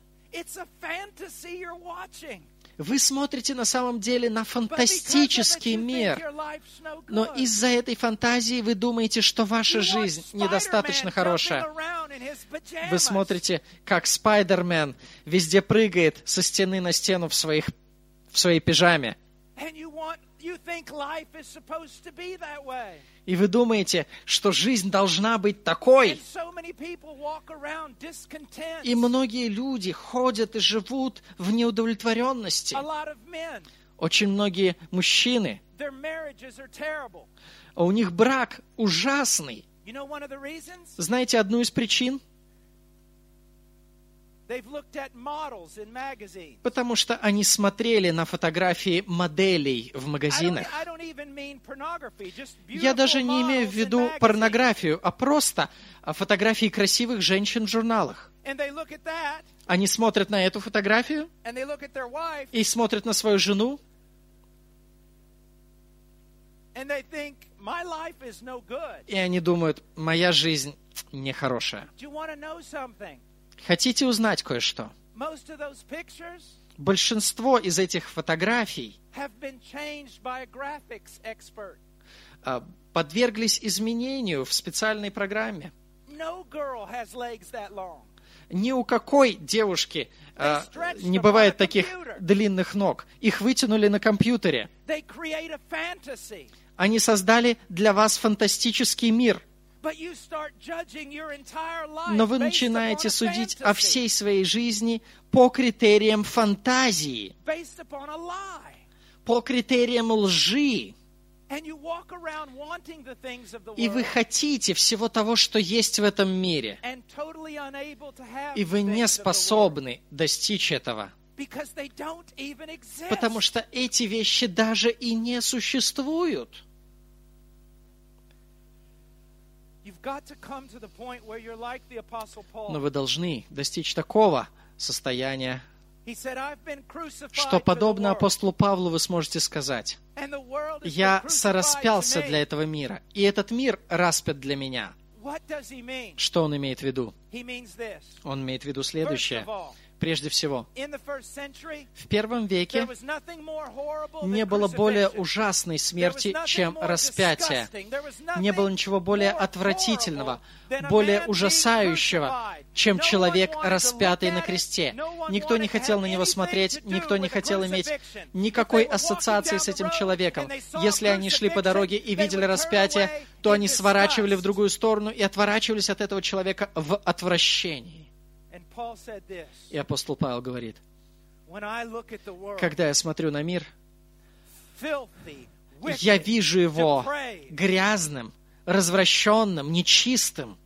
Вы смотрите на самом деле на фантастический мир, но из-за этой фантазии вы думаете, что ваша жизнь недостаточно хорошая. Вы смотрите, как Спайдермен везде прыгает со стены на стену в своей пижаме. И вы думаете, что жизнь должна быть такой. И многие люди ходят и живут в неудовлетворенности. Очень многие мужчины, у них брак ужасный. Знаете одну из причин? Потому что они смотрели на фотографии моделей в магазинах. Я даже не имею в виду порнографию, а просто фотографии красивых женщин в журналах. Они смотрят на эту фотографию и смотрят на свою жену, и они думают, моя жизнь нехорошая. Хотите узнать кое-что? Большинство из этих фотографий подверглись изменению в специальной программе. Ни у какой девушки не бывает таких длинных ног. Их вытянули на компьютере. Они создали для вас фантастический мир. Но вы начинаете судить о всей своей жизни по критериям фантазии, по критериям лжи. И вы хотите всего того, что есть в этом мире. И вы не способны достичь этого. Потому что эти вещи даже и не существуют. Но вы должны достичь такого состояния, что, подобно апостолу Павлу, вы сможете сказать: «Я сораспялся для этого мира, и этот мир распят для меня». Что он имеет в виду? Он имеет в виду следующее. Прежде всего, в первом веке не было более ужасной смерти, чем распятие. Не было ничего более отвратительного, более ужасающего, чем человек, распятый на кресте. Никто не хотел на него смотреть, никто не хотел иметь никакой ассоциации с этим человеком. Если они шли по дороге и видели распятие, то они сворачивали в другую сторону и отворачивались от этого человека в отвращении. И апостол Павел говорит: когда я смотрю на мир, я вижу его грязным, развращенным, нечистым.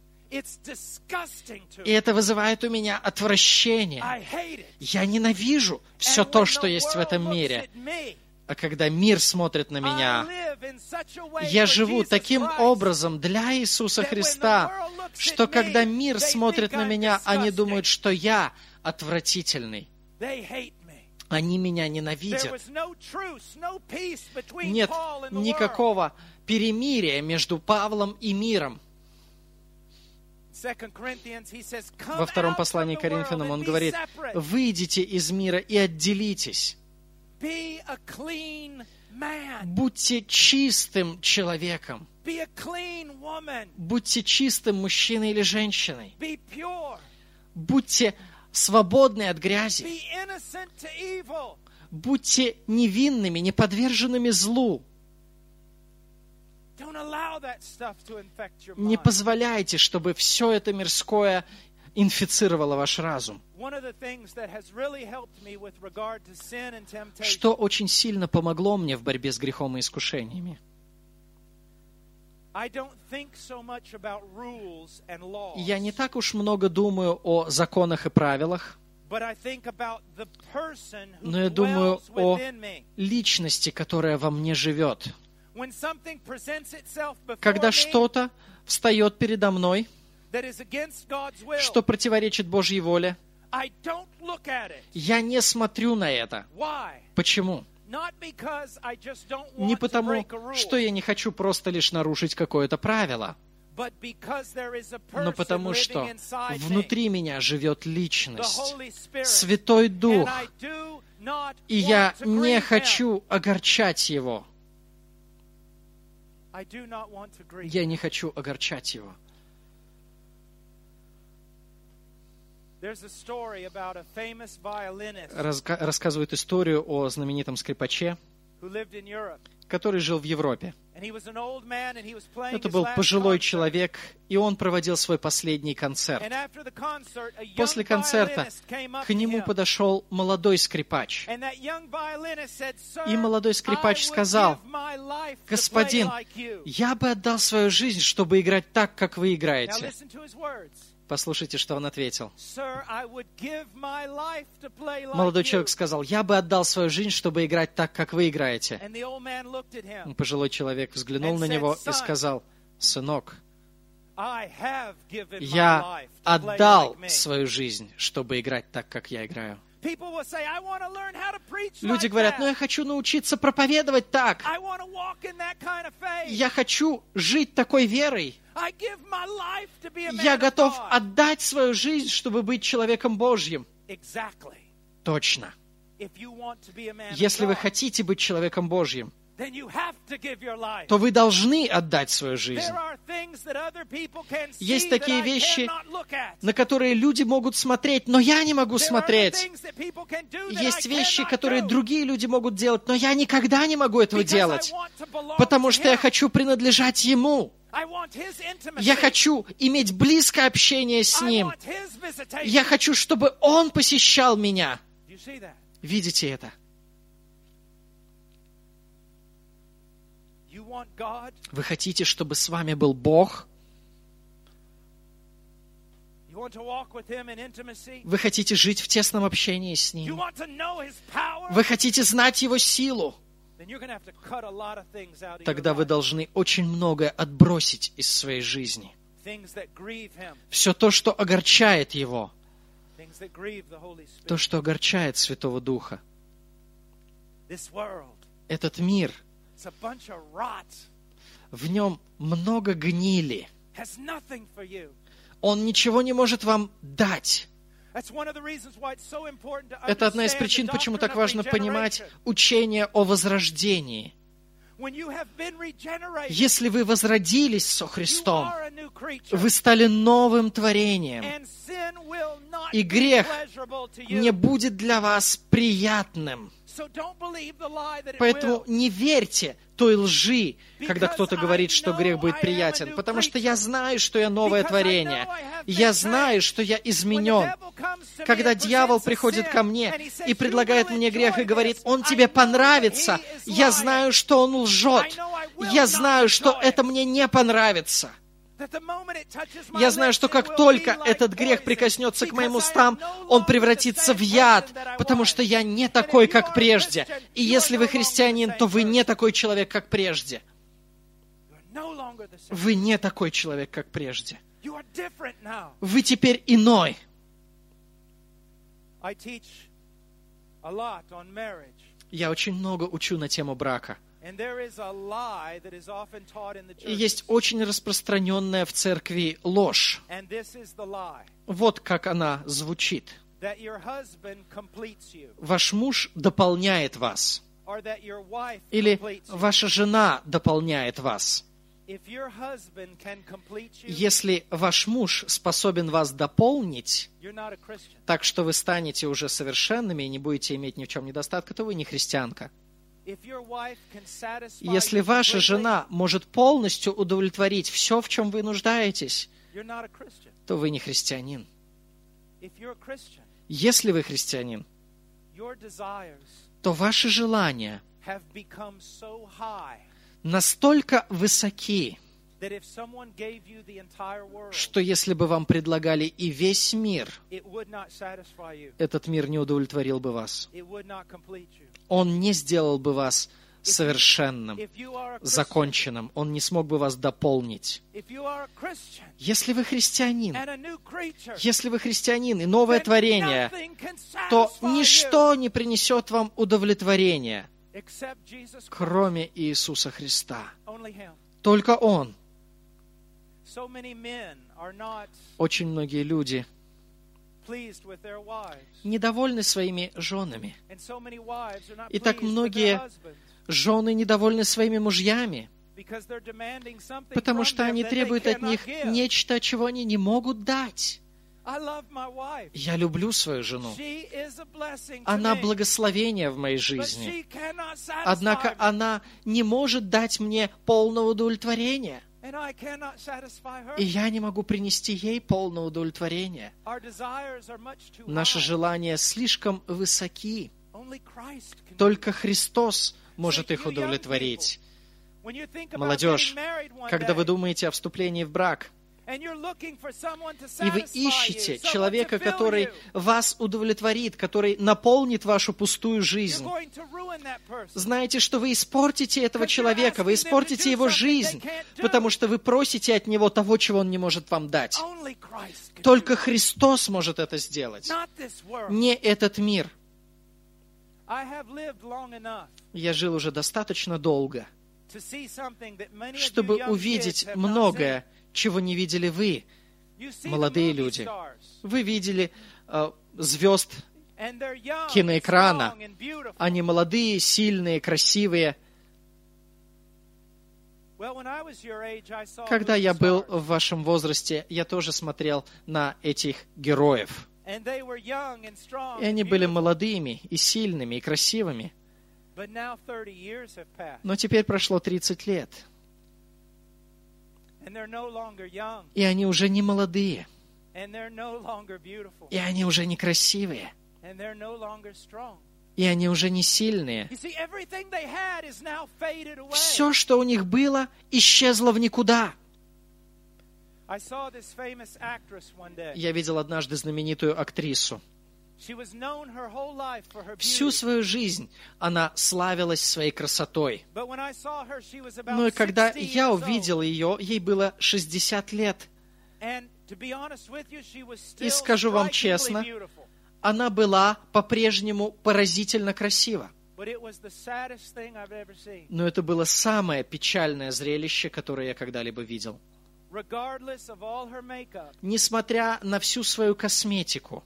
И это вызывает у меня отвращение. Я ненавижу все то, что есть в этом мире. А когда мир смотрит на меня, я живу таким образом для Иисуса Христа, что когда мир смотрит на меня, они думают, что я отвратительный. Они меня ненавидят. Нет никакого перемирия между Павлом и миром. Во втором послании к Коринфянам он говорит: «Выйдите из мира и отделитесь». Будьте чистым человеком. Будьте чистым мужчиной или женщиной. Будьте свободны от грязи. Будьте невинными, не подверженными злу. Не позволяйте, чтобы все это мирское инфицировало ваш разум. Что очень сильно помогло мне в борьбе с грехом и искушениями? Я не так уж много думаю о законах и правилах, но я думаю о личности, которая во мне живет. Когда что-то встает передо мной, что противоречит Божьей воле, я не смотрю на это. Почему? Не потому, что я не хочу просто лишь нарушить какое-то правило, но потому что внутри меня живет личность, Святой Дух, и я не хочу огорчать Его. Я не хочу огорчать Его. Рассказывают историю о знаменитом скрипаче, который жил в Европе. Это был пожилой человек, и он проводил свой последний концерт. После концерта к нему подошел молодой скрипач. И молодой скрипач сказал: «Господин, я бы отдал свою жизнь, чтобы играть так, как вы играете». Послушайте, что он ответил. Sir, I would give my life to play like Молодой you. человек сказал: «Я бы отдал свою жизнь, чтобы играть так, как вы играете». And the old man looked at him. Пожилой человек взглянул на него и сказал: «Сынок, I have given my я life to play отдал like me. свою жизнь, чтобы играть так, как я играю». People will say, I want to learn how to preach Люди like говорят: that. «Ну, я хочу научиться проповедовать так. I want to walk in that kind of faith. Я хочу жить такой верой. I give my life to be a man Я of готов God». отдать свою жизнь, чтобы быть человеком Божьим». Exactly. Точно. If you want to be a man Если of вы God, хотите быть человеком Божьим, then you have to give your life. то вы должны отдать свою жизнь. There are things that other people can Есть see такие that I вещи, cannot look at. на которые люди могут смотреть, но я не могу There are смотреть. things that people can do that Есть I вещи, cannot которые do. другие люди могут делать, но я никогда не могу этого Because делать, I want to belong потому to что я him. хочу принадлежать Ему. I want his intimacy. Я хочу иметь близкое общение с I Ним. want his visitation. Я хочу, чтобы Он посещал меня. Do you see that? Видите это? You want God? Вы хотите, чтобы с вами был Бог? You want to walk with him in intimacy? Вы хотите жить в тесном общении с You Ним? want to know his power? Вы хотите знать Его силу? Then you're going to have to cut a lot of things out of Тогда your вы life. должны очень многое отбросить из своей жизни. Things that grieve him. Все то, что огорчает Его, Things that grieve the Holy Spirit. то, что огорчает Святого Духа. This world, Этот мир, it's a bunch of rot. в нем много гнили. Has nothing for you. Он ничего не может вам дать. That's one of the reasons why it's so important to Это одна из understand причин, the почему doctrine так of важно понимать regeneration. учение о возрождении. When you have been regenerated, Если вы возродились со you Христом, are a new creature. вы стали новым творением, And sin will not и be грех pleasurable to you. не будет для вас приятным. So don't believe the lie that it Поэтому will. не верьте той лжи, когда кто-то говорит, что грех будет приятен, потому что я знаю, что я новое творение. Я знаю, что я изменен. Когда дьявол приходит ко мне и предлагает мне грех и говорит: «Он тебе понравится», я знаю, что он лжет. Я знаю, что это мне не понравится. Я знаю, что как только этот грех прикоснется к моим устам, он превратится в яд, потому что я не такой, как прежде. И если вы христианин, то вы не такой человек, как прежде. Вы не такой человек, как прежде. Вы теперь иной. Я очень много учу на тему брака. И есть очень распространенная в церкви ложь. Вот как она звучит. Ваш муж дополняет вас. Или ваша жена дополняет вас. Если ваш муж способен вас дополнить, так что вы станете уже совершенными и не будете иметь ни в чем недостатка, то вы не христианка. Если ваша жена может полностью удовлетворить все, в чем вы нуждаетесь, то вы не христианин. Если вы христианин, то ваши желания настолько высоки, что если бы вам предлагали и весь мир, этот мир не удовлетворил бы вас. Он не сделал бы вас совершенным, законченным. Он не смог бы вас дополнить. Если вы христианин, и новое творение, то ничто не принесет вам удовлетворения, кроме Иисуса Христа. Только Он. Очень многие люди недовольны своими женами. И так многие жены недовольны своими мужьями, потому что они требуют от них нечто, чего они не могут дать. Я люблю свою жену. Она благословение в моей жизни. Однако она не может дать мне полного удовлетворения. И я не могу принести ей полное удовлетворение. Наши желания слишком высоки. Только Христос может их удовлетворить. Молодежь, когда вы думаете о вступлении в брак, И вы ищете человека, который вас удовлетворит, который наполнит вашу пустую жизнь. Знаете, что вы испортите этого человека, вы испортите его жизнь, потому что вы просите от него того, чего он не может вам дать. Только Христос может это сделать, не этот мир. Я жил уже достаточно долго, чтобы увидеть многое, чего не видели вы, молодые люди. Вы видели звезд киноэкрана. Они молодые, сильные, красивые. Когда я был в вашем возрасте, я тоже смотрел на этих героев. И они были молодыми, и сильными, и красивыми. Но теперь прошло 30 лет. И они уже не молодые. И они уже не красивые. И они уже не сильные. Все, что у них было, исчезло в никуда. Я видел однажды знаменитую актрису. Всю свою жизнь она славилась своей красотой. Но и когда я увидел ее, ей было 60 лет. И скажу вам честно, она была по-прежнему поразительно красива. Но это было самое печальное зрелище, которое я когда-либо видел. Несмотря на всю свою косметику,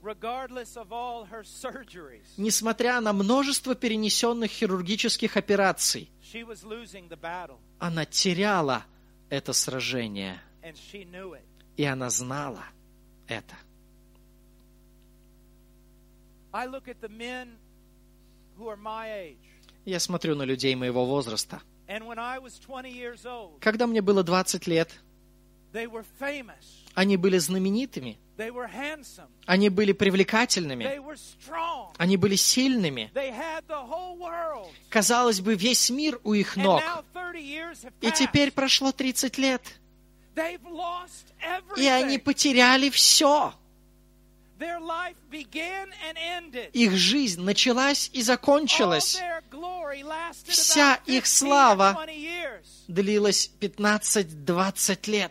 несмотря на множество перенесенных хирургических операций, она теряла это сражение, и она знала это. Я смотрю на людей моего возраста. Когда мне было 20 лет, они были знаменитыми, они были привлекательными, они были сильными. Казалось бы, весь мир у их ног. И теперь прошло 30 лет, и они потеряли все. Их жизнь началась и закончилась. Вся их слава длилась 15-20 лет.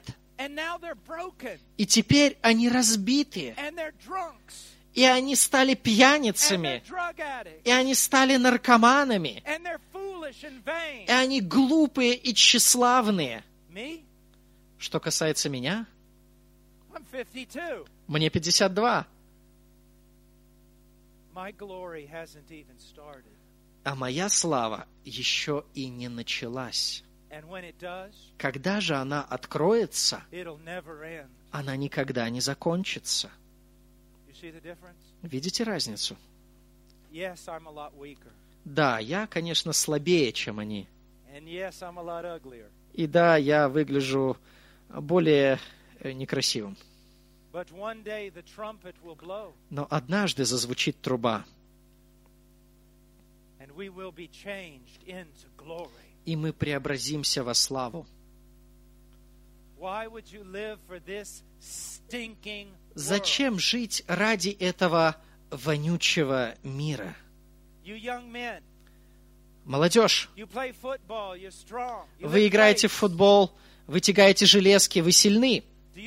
И теперь они разбиты. И они стали пьяницами. И они стали наркоманами. И они глупые и тщеславные. Что касается меня, мне 52. А моя слава еще и не началась. Когда же она откроется, она никогда не закончится. Видите разницу? Да, я, конечно, слабее, чем они. И да, я выгляжу более некрасивым. Но однажды зазвучит труба, и мы преобразимся во славу. Зачем жить ради этого вонючего мира? Молодежь, вы играете в футбол, вы тягаете железки, вы сильны.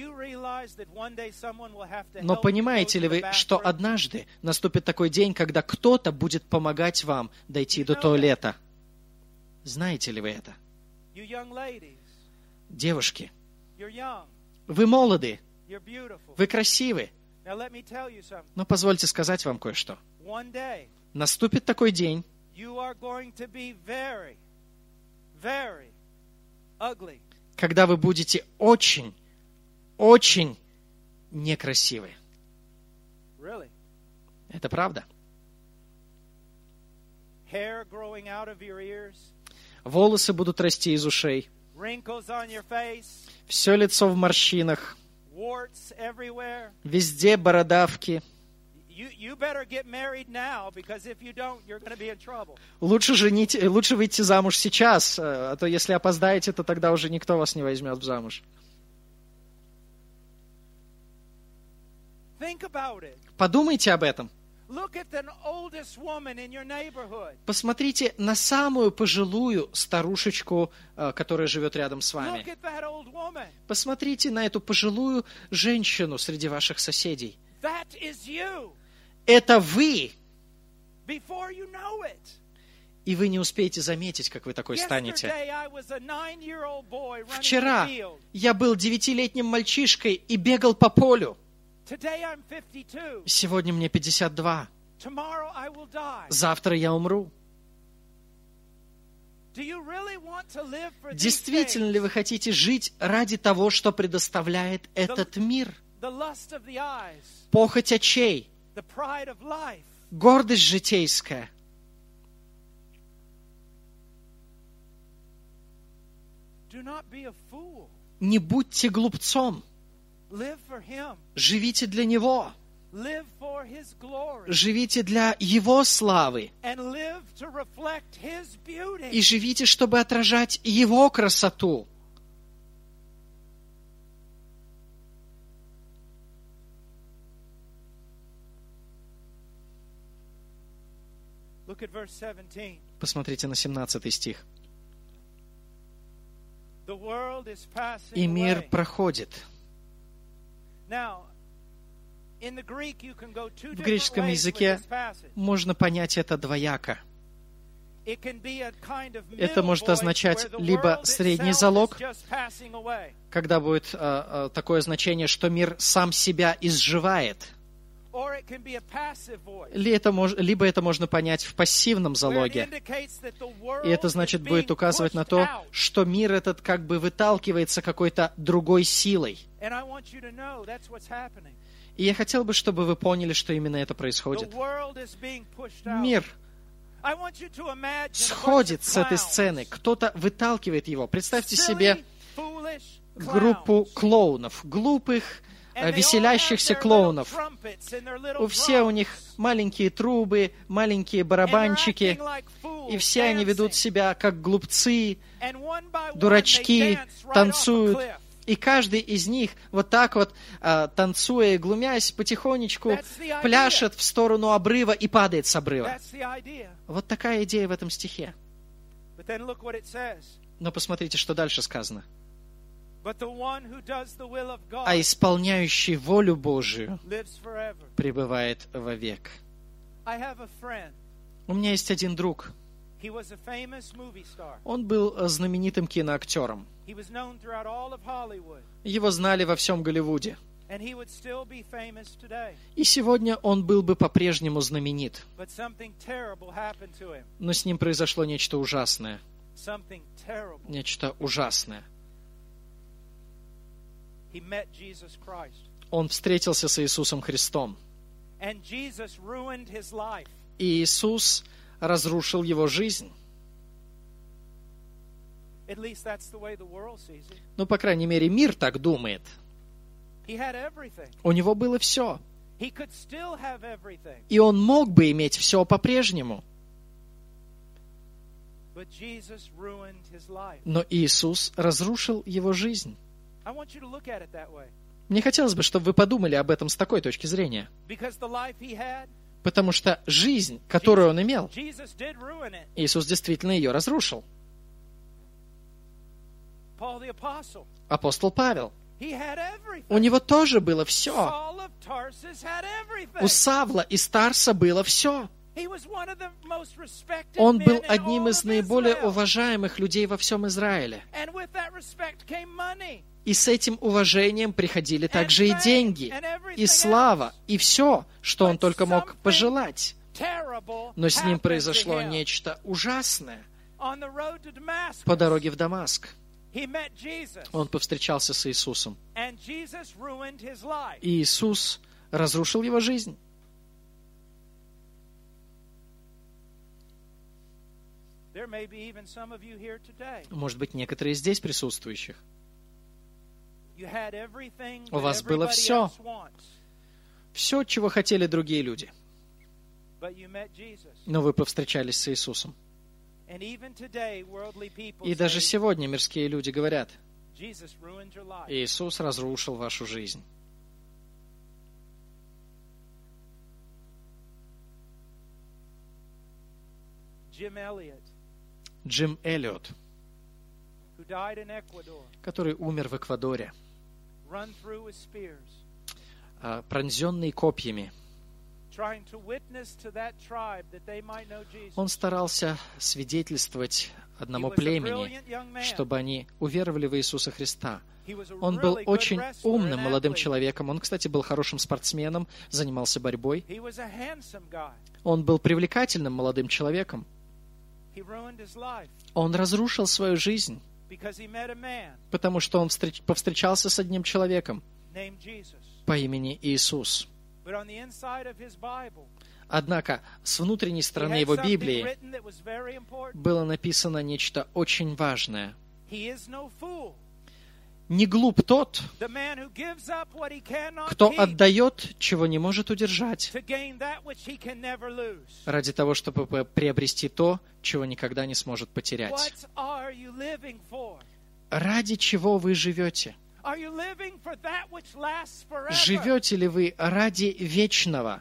Но понимаете ли вы, что однажды наступит такой день, когда кто-то будет помогать вам дойти до туалета? Знаете ли вы это? Девушки, вы молоды, вы красивы. Но позвольте сказать вам кое-что. Наступит такой день, когда вы будете очень некрасивы. Это правда. Волосы будут расти из ушей. Все лицо в морщинах. Везде бородавки. Лучше выйти замуж сейчас, а то если опоздаете, то тогда уже никто вас не возьмет в замуж. Подумайте об этом. Посмотрите на самую пожилую старушечку, которая живет рядом с вами. Посмотрите на эту пожилую женщину среди ваших соседей. Это вы. И вы не успеете заметить, как вы такой станете. Вчера я был 9-летним мальчишкой и бегал по полю. Сегодня мне 52. Завтра я умру. Действительно ли вы хотите жить ради того, что предоставляет этот мир? Похоть очей, гордость житейская. Не будьте глупцом. Живите для Него. Живите для Его славы. И живите, чтобы отражать Его красоту. Посмотрите на 17 стих. И мир проходит. В греческом языке можно понять это двояко. Это может означать либо средний залог, когда будет такое значение, что мир сам себя изживает, либо это можно понять в пассивном залоге. И это значит будет указывать на то, что мир этот как бы выталкивается какой-то другой силой. И я хотел бы, чтобы вы поняли, что именно это происходит. Мир сходит с этой сцены, кто-то выталкивает его. Представьте себе группу клоунов, глупых, веселящихся клоунов. Все у них маленькие трубы, маленькие барабанчики, и все они ведут себя как глупцы, дурачки, танцуют. И каждый из них вот так вот, танцуя и глумясь, потихонечку пляшет в сторону обрыва и падает с обрыва. Вот такая идея в этом стихе. Но посмотрите, что дальше сказано. А исполняющий волю Божию пребывает вовек. У меня есть один друг. Он был знаменитым киноактером. Его знали во всем Голливуде. И сегодня он был бы по-прежнему знаменит. Но с ним произошло нечто ужасное. Нечто ужасное. Он встретился с Иисусом Христом. И Иисус разрушил его жизнь. Ну, по крайней мере, мир так думает. У него было все. И он мог бы иметь все по-прежнему. Но Иисус разрушил его жизнь. Мне хотелось бы, чтобы вы подумали об этом с такой точки зрения. Потому что жизнь, которую он имел, Иисус действительно ее разрушил. Апостол Павел, у него тоже было все. У Савла из Тарса было все. Он был одним из наиболее уважаемых людей во всем Израиле. И с этим уважением приходили также и деньги, и слава, и все, что он только мог пожелать. Но с ним произошло нечто ужасное по дороге в Дамаск. Он повстречался с Иисусом. И Иисус разрушил его жизнь. Может быть, некоторые здесь присутствующих. У вас было все. Все, чего хотели другие люди. Но вы повстречались с Иисусом. И даже сегодня мирские люди говорят: Иисус разрушил вашу жизнь. Джим Эллиот, который умер в Эквадоре, пронзенный копьями. Он старался свидетельствовать одному племени, чтобы они уверовали в Иисуса Христа. Он был очень умным молодым человеком. Он, кстати, был хорошим спортсменом, занимался борьбой. Он был привлекательным молодым человеком. Он разрушил свою жизнь, потому что он повстречался с одним человеком по имени Иисус. Однако с внутренней стороны его Библии было написано нечто очень важное. Не глуп тот, кто отдает, чего не может удержать, ради того, чтобы приобрести то, чего никогда не сможет потерять. Ради чего вы живете? Живете ли вы ради вечного?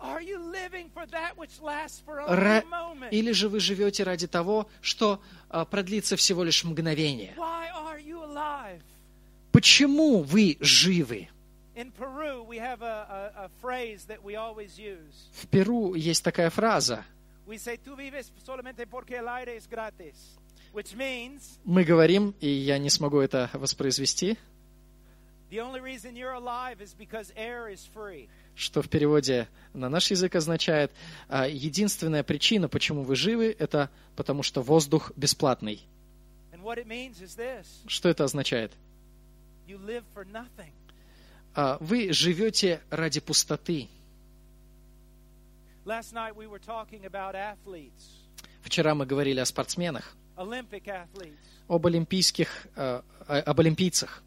Или же вы живете ради того, что продлится всего лишь мгновение? Почему вы живы? В Перу есть такая фраза. Мы говорим, и я не смогу это воспроизвести, что в переводе на наш язык означает, единственная причина, почему вы живы, это потому что воздух бесплатный. Что это означает? Вы живете ради пустоты. Вчера мы говорили о спортсменах, об олимпийцах.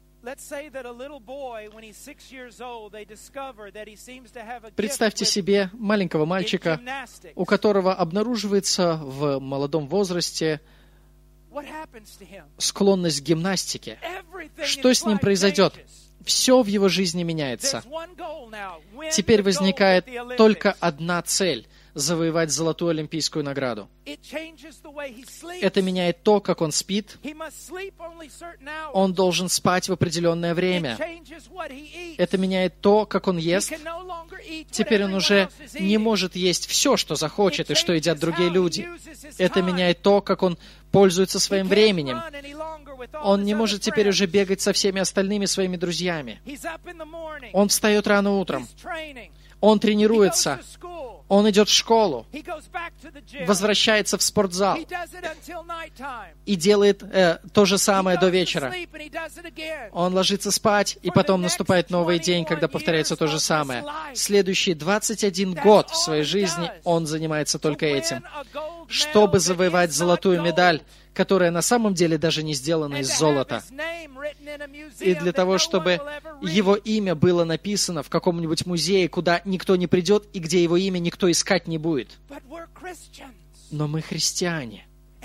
Представьте себе маленького мальчика, у которого обнаруживается в молодом возрасте склонность к гимнастике. Что с ним произойдет? Все в его жизни меняется. Теперь возникает только одна цель — завоевать золотую олимпийскую награду. Это меняет то, как он спит. Он должен спать в определенное время. Это меняет то, как он ест. Теперь он уже не может есть все, что захочет и что едят другие люди. Это меняет то, как он пользуется своим временем. Он не может теперь уже бегать со всеми остальными своими друзьями. Он встает рано утром. Он тренируется. Он идет в школу, возвращается в спортзал и делает то же самое до вечера. Он ложится спать, и потом наступает новый день, когда повторяется то же самое. Следующие 21 год в своей жизни он занимается только этим, чтобы завоевать золотую медаль, которая на самом деле даже не сделана из золота. И для того, чтобы его имя было написано в каком-нибудь музее, куда никто не придет и где его имя никто искать не будет. Но мы христиане.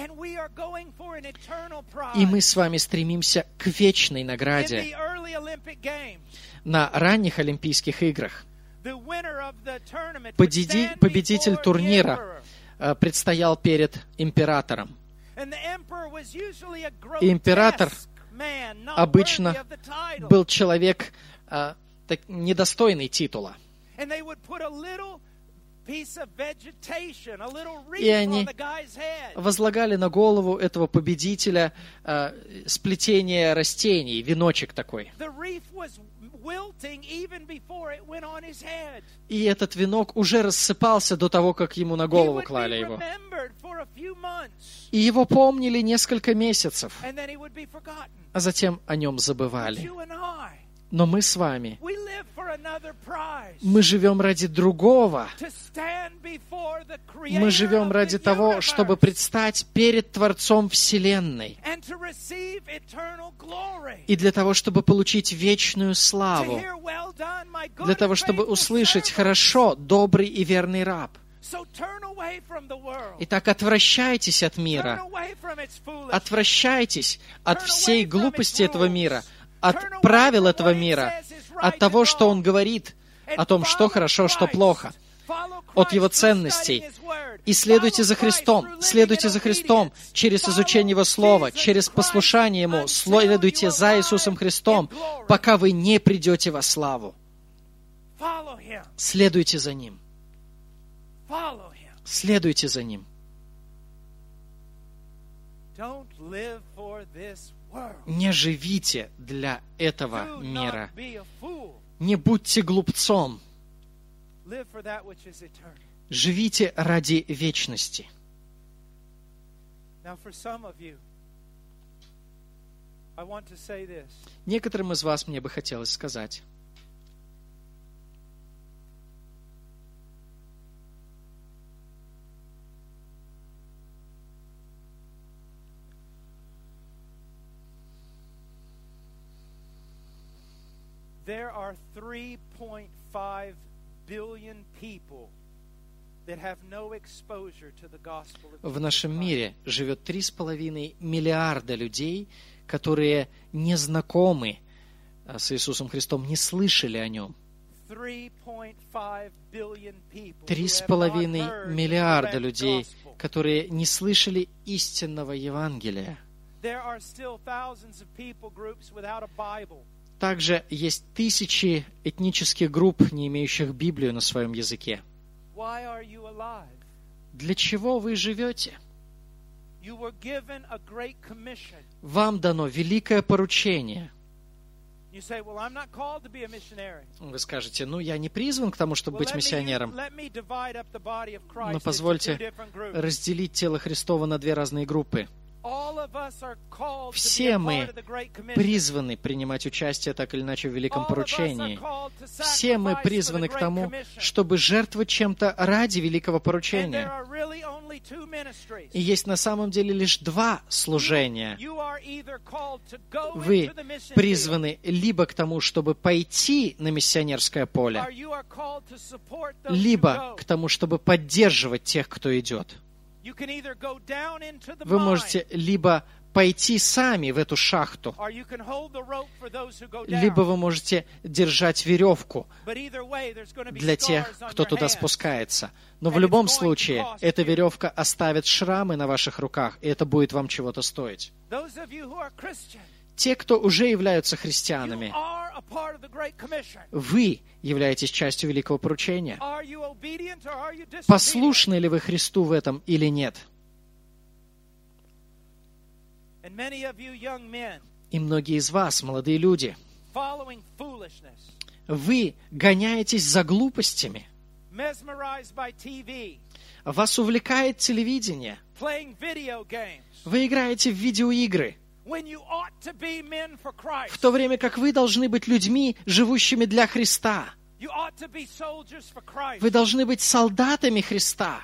И мы с вами стремимся к вечной награде. На ранних Олимпийских играх победитель турнира предстоял перед императором. И император обычно был человек недостойный титула. И они возлагали на голову этого победителя сплетение растений, веночек такой. И этот венок уже рассыпался до того, как ему на голову клали его. И его помнили несколько месяцев, а затем о нем забывали. Но мы с вами, мы живем ради другого. Мы живем ради того, чтобы предстать перед Творцом Вселенной. И для того, чтобы получить вечную славу. Для того, чтобы услышать: «Хорошо, добрый и верный раб». Итак, отвращайтесь от мира. Отвращайтесь от всей глупости этого мира, от правил этого мира, от того, что он говорит, о том, что хорошо, что плохо. от Его ценностей. И следуйте за Христом, через изучение Его Слова, через послушание Ему, следуйте за Иисусом Христом, пока вы не придете во славу. Следуйте за Ним. Следуйте за Ним. Не живите для этого мира. Не будьте глупцом. Живите ради вечности. Некоторым из вас мне бы хотелось сказать. There are 3.5 billion people that have no exposure to the gospel of Jesus Christ. В нашем мире живет 3,5 миллиарда людей, которые не знакомы с Иисусом Христом, не слышали о Нем. 3,5 миллиарда людей, которые не слышали истинного Евангелия. Также есть тысячи этнических групп, не имеющих Библию на своем языке. Для чего вы живете? Вам дано великое поручение. Вы скажете, я не призван к тому, чтобы быть миссионером. Но позвольте разделить тело Христово на две разные группы. Все мы призваны принимать участие так или иначе в великом поручении. Все мы призваны к тому, чтобы жертвовать чем-то ради великого поручения. И есть на самом деле лишь два служения. Вы призваны либо к тому, чтобы пойти на миссионерское поле, либо к тому, чтобы поддерживать тех, кто идет. Вы можете либо пойти сами в эту шахту, либо вы можете держать веревку для тех, кто туда спускается. Но в любом случае, эта веревка оставит шрамы на ваших руках, и это будет вам чего-то стоить. Те, кто уже являются христианами, вы являетесь частью великого поручения. Послушны ли вы Христу в этом или нет? И многие из вас, молодые люди, вы гоняетесь за глупостями. Вас увлекает телевидение. Вы играете в видеоигры. В то время как вы должны быть людьми, живущими для Христа. Вы должны быть солдатами Христа.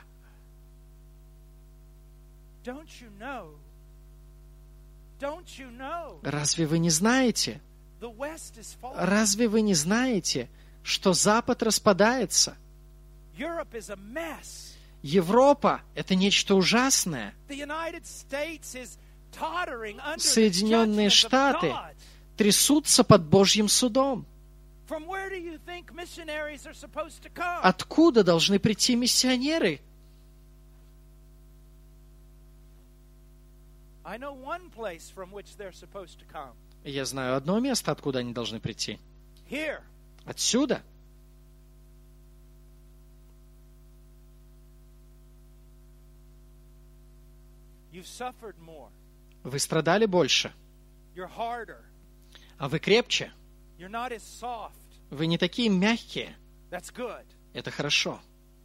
Разве вы не знаете? Разве вы не знаете, что Запад распадается? Европа — это нечто ужасное. Соединенные Штаты трясутся под Божьим судом. Откуда должны прийти миссионеры? Я знаю одно место, откуда они должны прийти. Отсюда. Вы страдали больше, а вы крепче. Вы не такие мягкие. Это хорошо.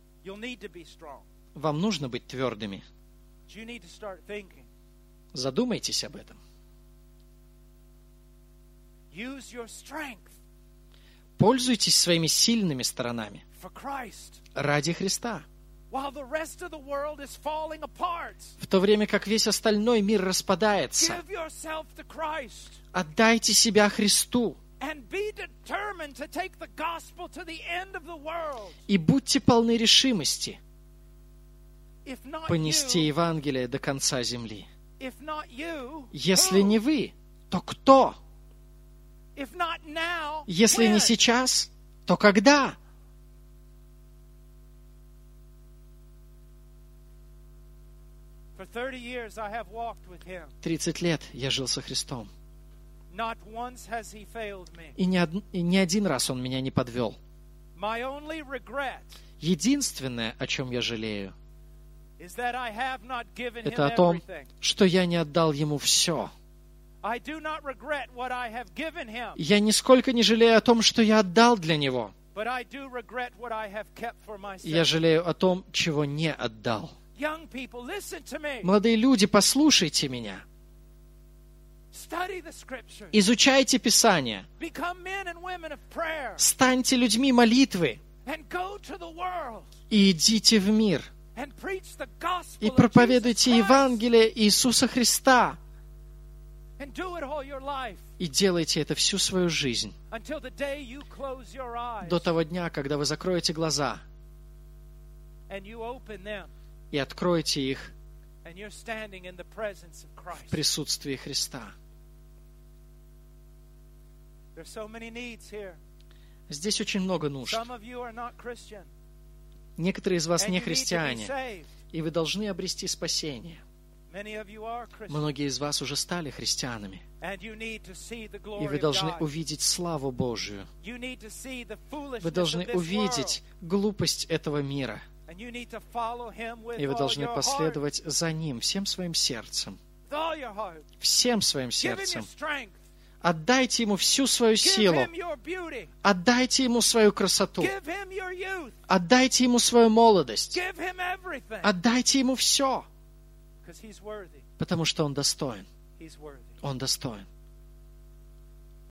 Вам нужно быть твердыми. Задумайтесь об этом. Пользуйтесь своими сильными сторонами ради Христа. В то время как весь остальной мир распадается, отдайте себя Христу и будьте полны решимости понести Евангелие до конца земли. Если не вы, то кто? Если не сейчас, то когда? 30 years I have walked with him. 30 лет я жил со Христом. Not once has he failed me. И ни один раз Он меня не подвел. My only regret Единственное, о чем я жалею, is that I have not given him это о том, everything. что я не отдал Ему все. I do not regret what I have given him, Я нисколько не жалею о том, что я отдал для Него. but I do regret what I have kept for Я myself. жалею о том, чего не отдал. Young people, listen to me. Молодые люди, послушайте меня. Study the scriptures. Изучайте Писание. Become men and women of prayer. Станьте людьми молитвы And go to the world и идите в мир. and preach the gospel И of проповедуйте Jesus Christ. Евангелие Иисуса Христа. And do it all your life И делайте это всю свою жизнь. until the day you close your eyes До того дня, когда вы закроете глаза and you open them и откроете их and you're standing in the presence of в Christ. присутствии Христа. There's so many needs here. Здесь очень много нужд. Some of you are not Christian. Некоторые из вас And не you need to be христиане, saved. и вы должны обрести спасение. Many of you are Christians. Многие из вас уже стали христианами, And you need to see the и glory вы of должны God. увидеть славу Божию. You need to see the foolishness Вы должны of this увидеть глупость этого мира, world. And you need to follow him with и вы all должны your heart. последовать за Ним всем своим сердцем. With all your heart. Всем своим Give him your сердцем. strength. Отдайте Ему всю свою Give силу. him your beauty. Отдайте Ему свою красоту. Give him your youth. Отдайте Ему свою молодость. Give him everything. Отдайте Ему все, Because he's worthy. потому что Он достоин. He's worthy. Он достоин.